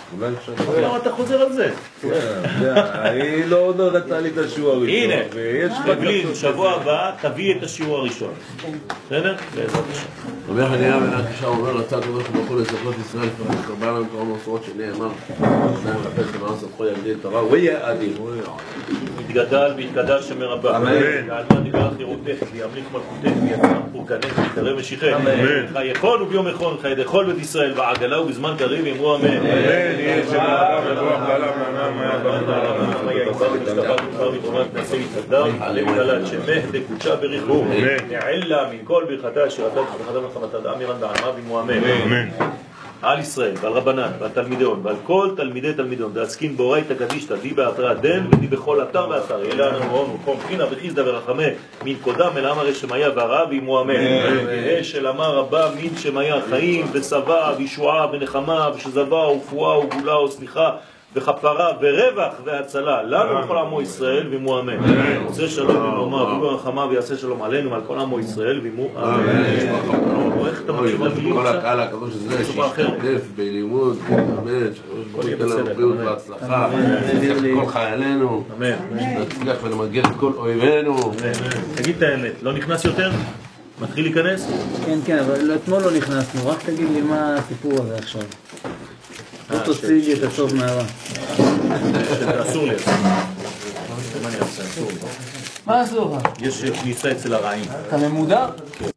Speaker 3: אולי אפשר...
Speaker 1: למה אתה חוזר על זה?
Speaker 3: היא לא נתנה לי את השיעור הראשון.
Speaker 1: הנה,
Speaker 3: ויש
Speaker 1: מגלין, שבוע הבא תביא את השיעור הראשון. בסדר? בעזרת השם.
Speaker 2: רבי חנינא בן עקשיא אומר לצד הקדוש ברוך הוא לזכות ישראל קרבה להם כל המסורות שנאמר אדם מחפש למען סמכו יגדיל תורה ויאדיר
Speaker 1: יתגדל ויתגדל שמרבה.
Speaker 3: אמן.
Speaker 1: ועלמה דיבר חירותך וימליך מלכותך ויצמח פורקנך ויתקרב משיחך. חי יכול וביום יכול חי יכול בית ישראל בעגלה ובזמן קריב אמרו אמן.
Speaker 3: יהיה שמרבה ורוח בעלה מענם
Speaker 1: דקודשה בריחו נעלה מכל ברכתה שירתה וחדה מלחמתה דעם ירן דעמה ואמו אמן. על ישראל ועל רבנן ועל תלמידיון ועל כל תלמידי תלמידיון דעסקין באורייתא קדישתא די באתרא דן ודי בכל אתר ואתר אלא אנו מקום בחינה וחיסדא ורחמה מן קודם אל אמר שמיה והרע ואמו אמן. של אמר רבה מן שמיה חיים ושבע וישועה ונחמה ושזבה ופועה וגאולה וסליחה וכפרה ורווח והצלה לנו וכל עמו ישראל ואמו אמן. עושה שלום במרומה וברחמה ויעשה שלום עלינו ועל כל עמו ישראל ואמו אמן. איך אתה מקשיב למילים
Speaker 2: כל
Speaker 1: עכשיו?
Speaker 2: הקהל הקדוש הזה שישתתף בלימוד, אמן, שהקדוש ייתן לנו בריאות והצלחה, נצליח את כל חיילינו, נצליח ונמגר את כל אויבינו.
Speaker 1: תגיד את האמת, לא נכנס יותר? מתחיל להיכנס?
Speaker 4: כן, כן, אבל אתמול לא נכנסנו, רק תגיד לי מה הסיפור הזה עכשיו. לא תוציג את הטוב מהרע.
Speaker 1: אסור לי. מה אני אעשה? אסור לי.
Speaker 4: מה אסור לך?
Speaker 1: יש כניסה אצל הרעים.
Speaker 4: אתה ממודר?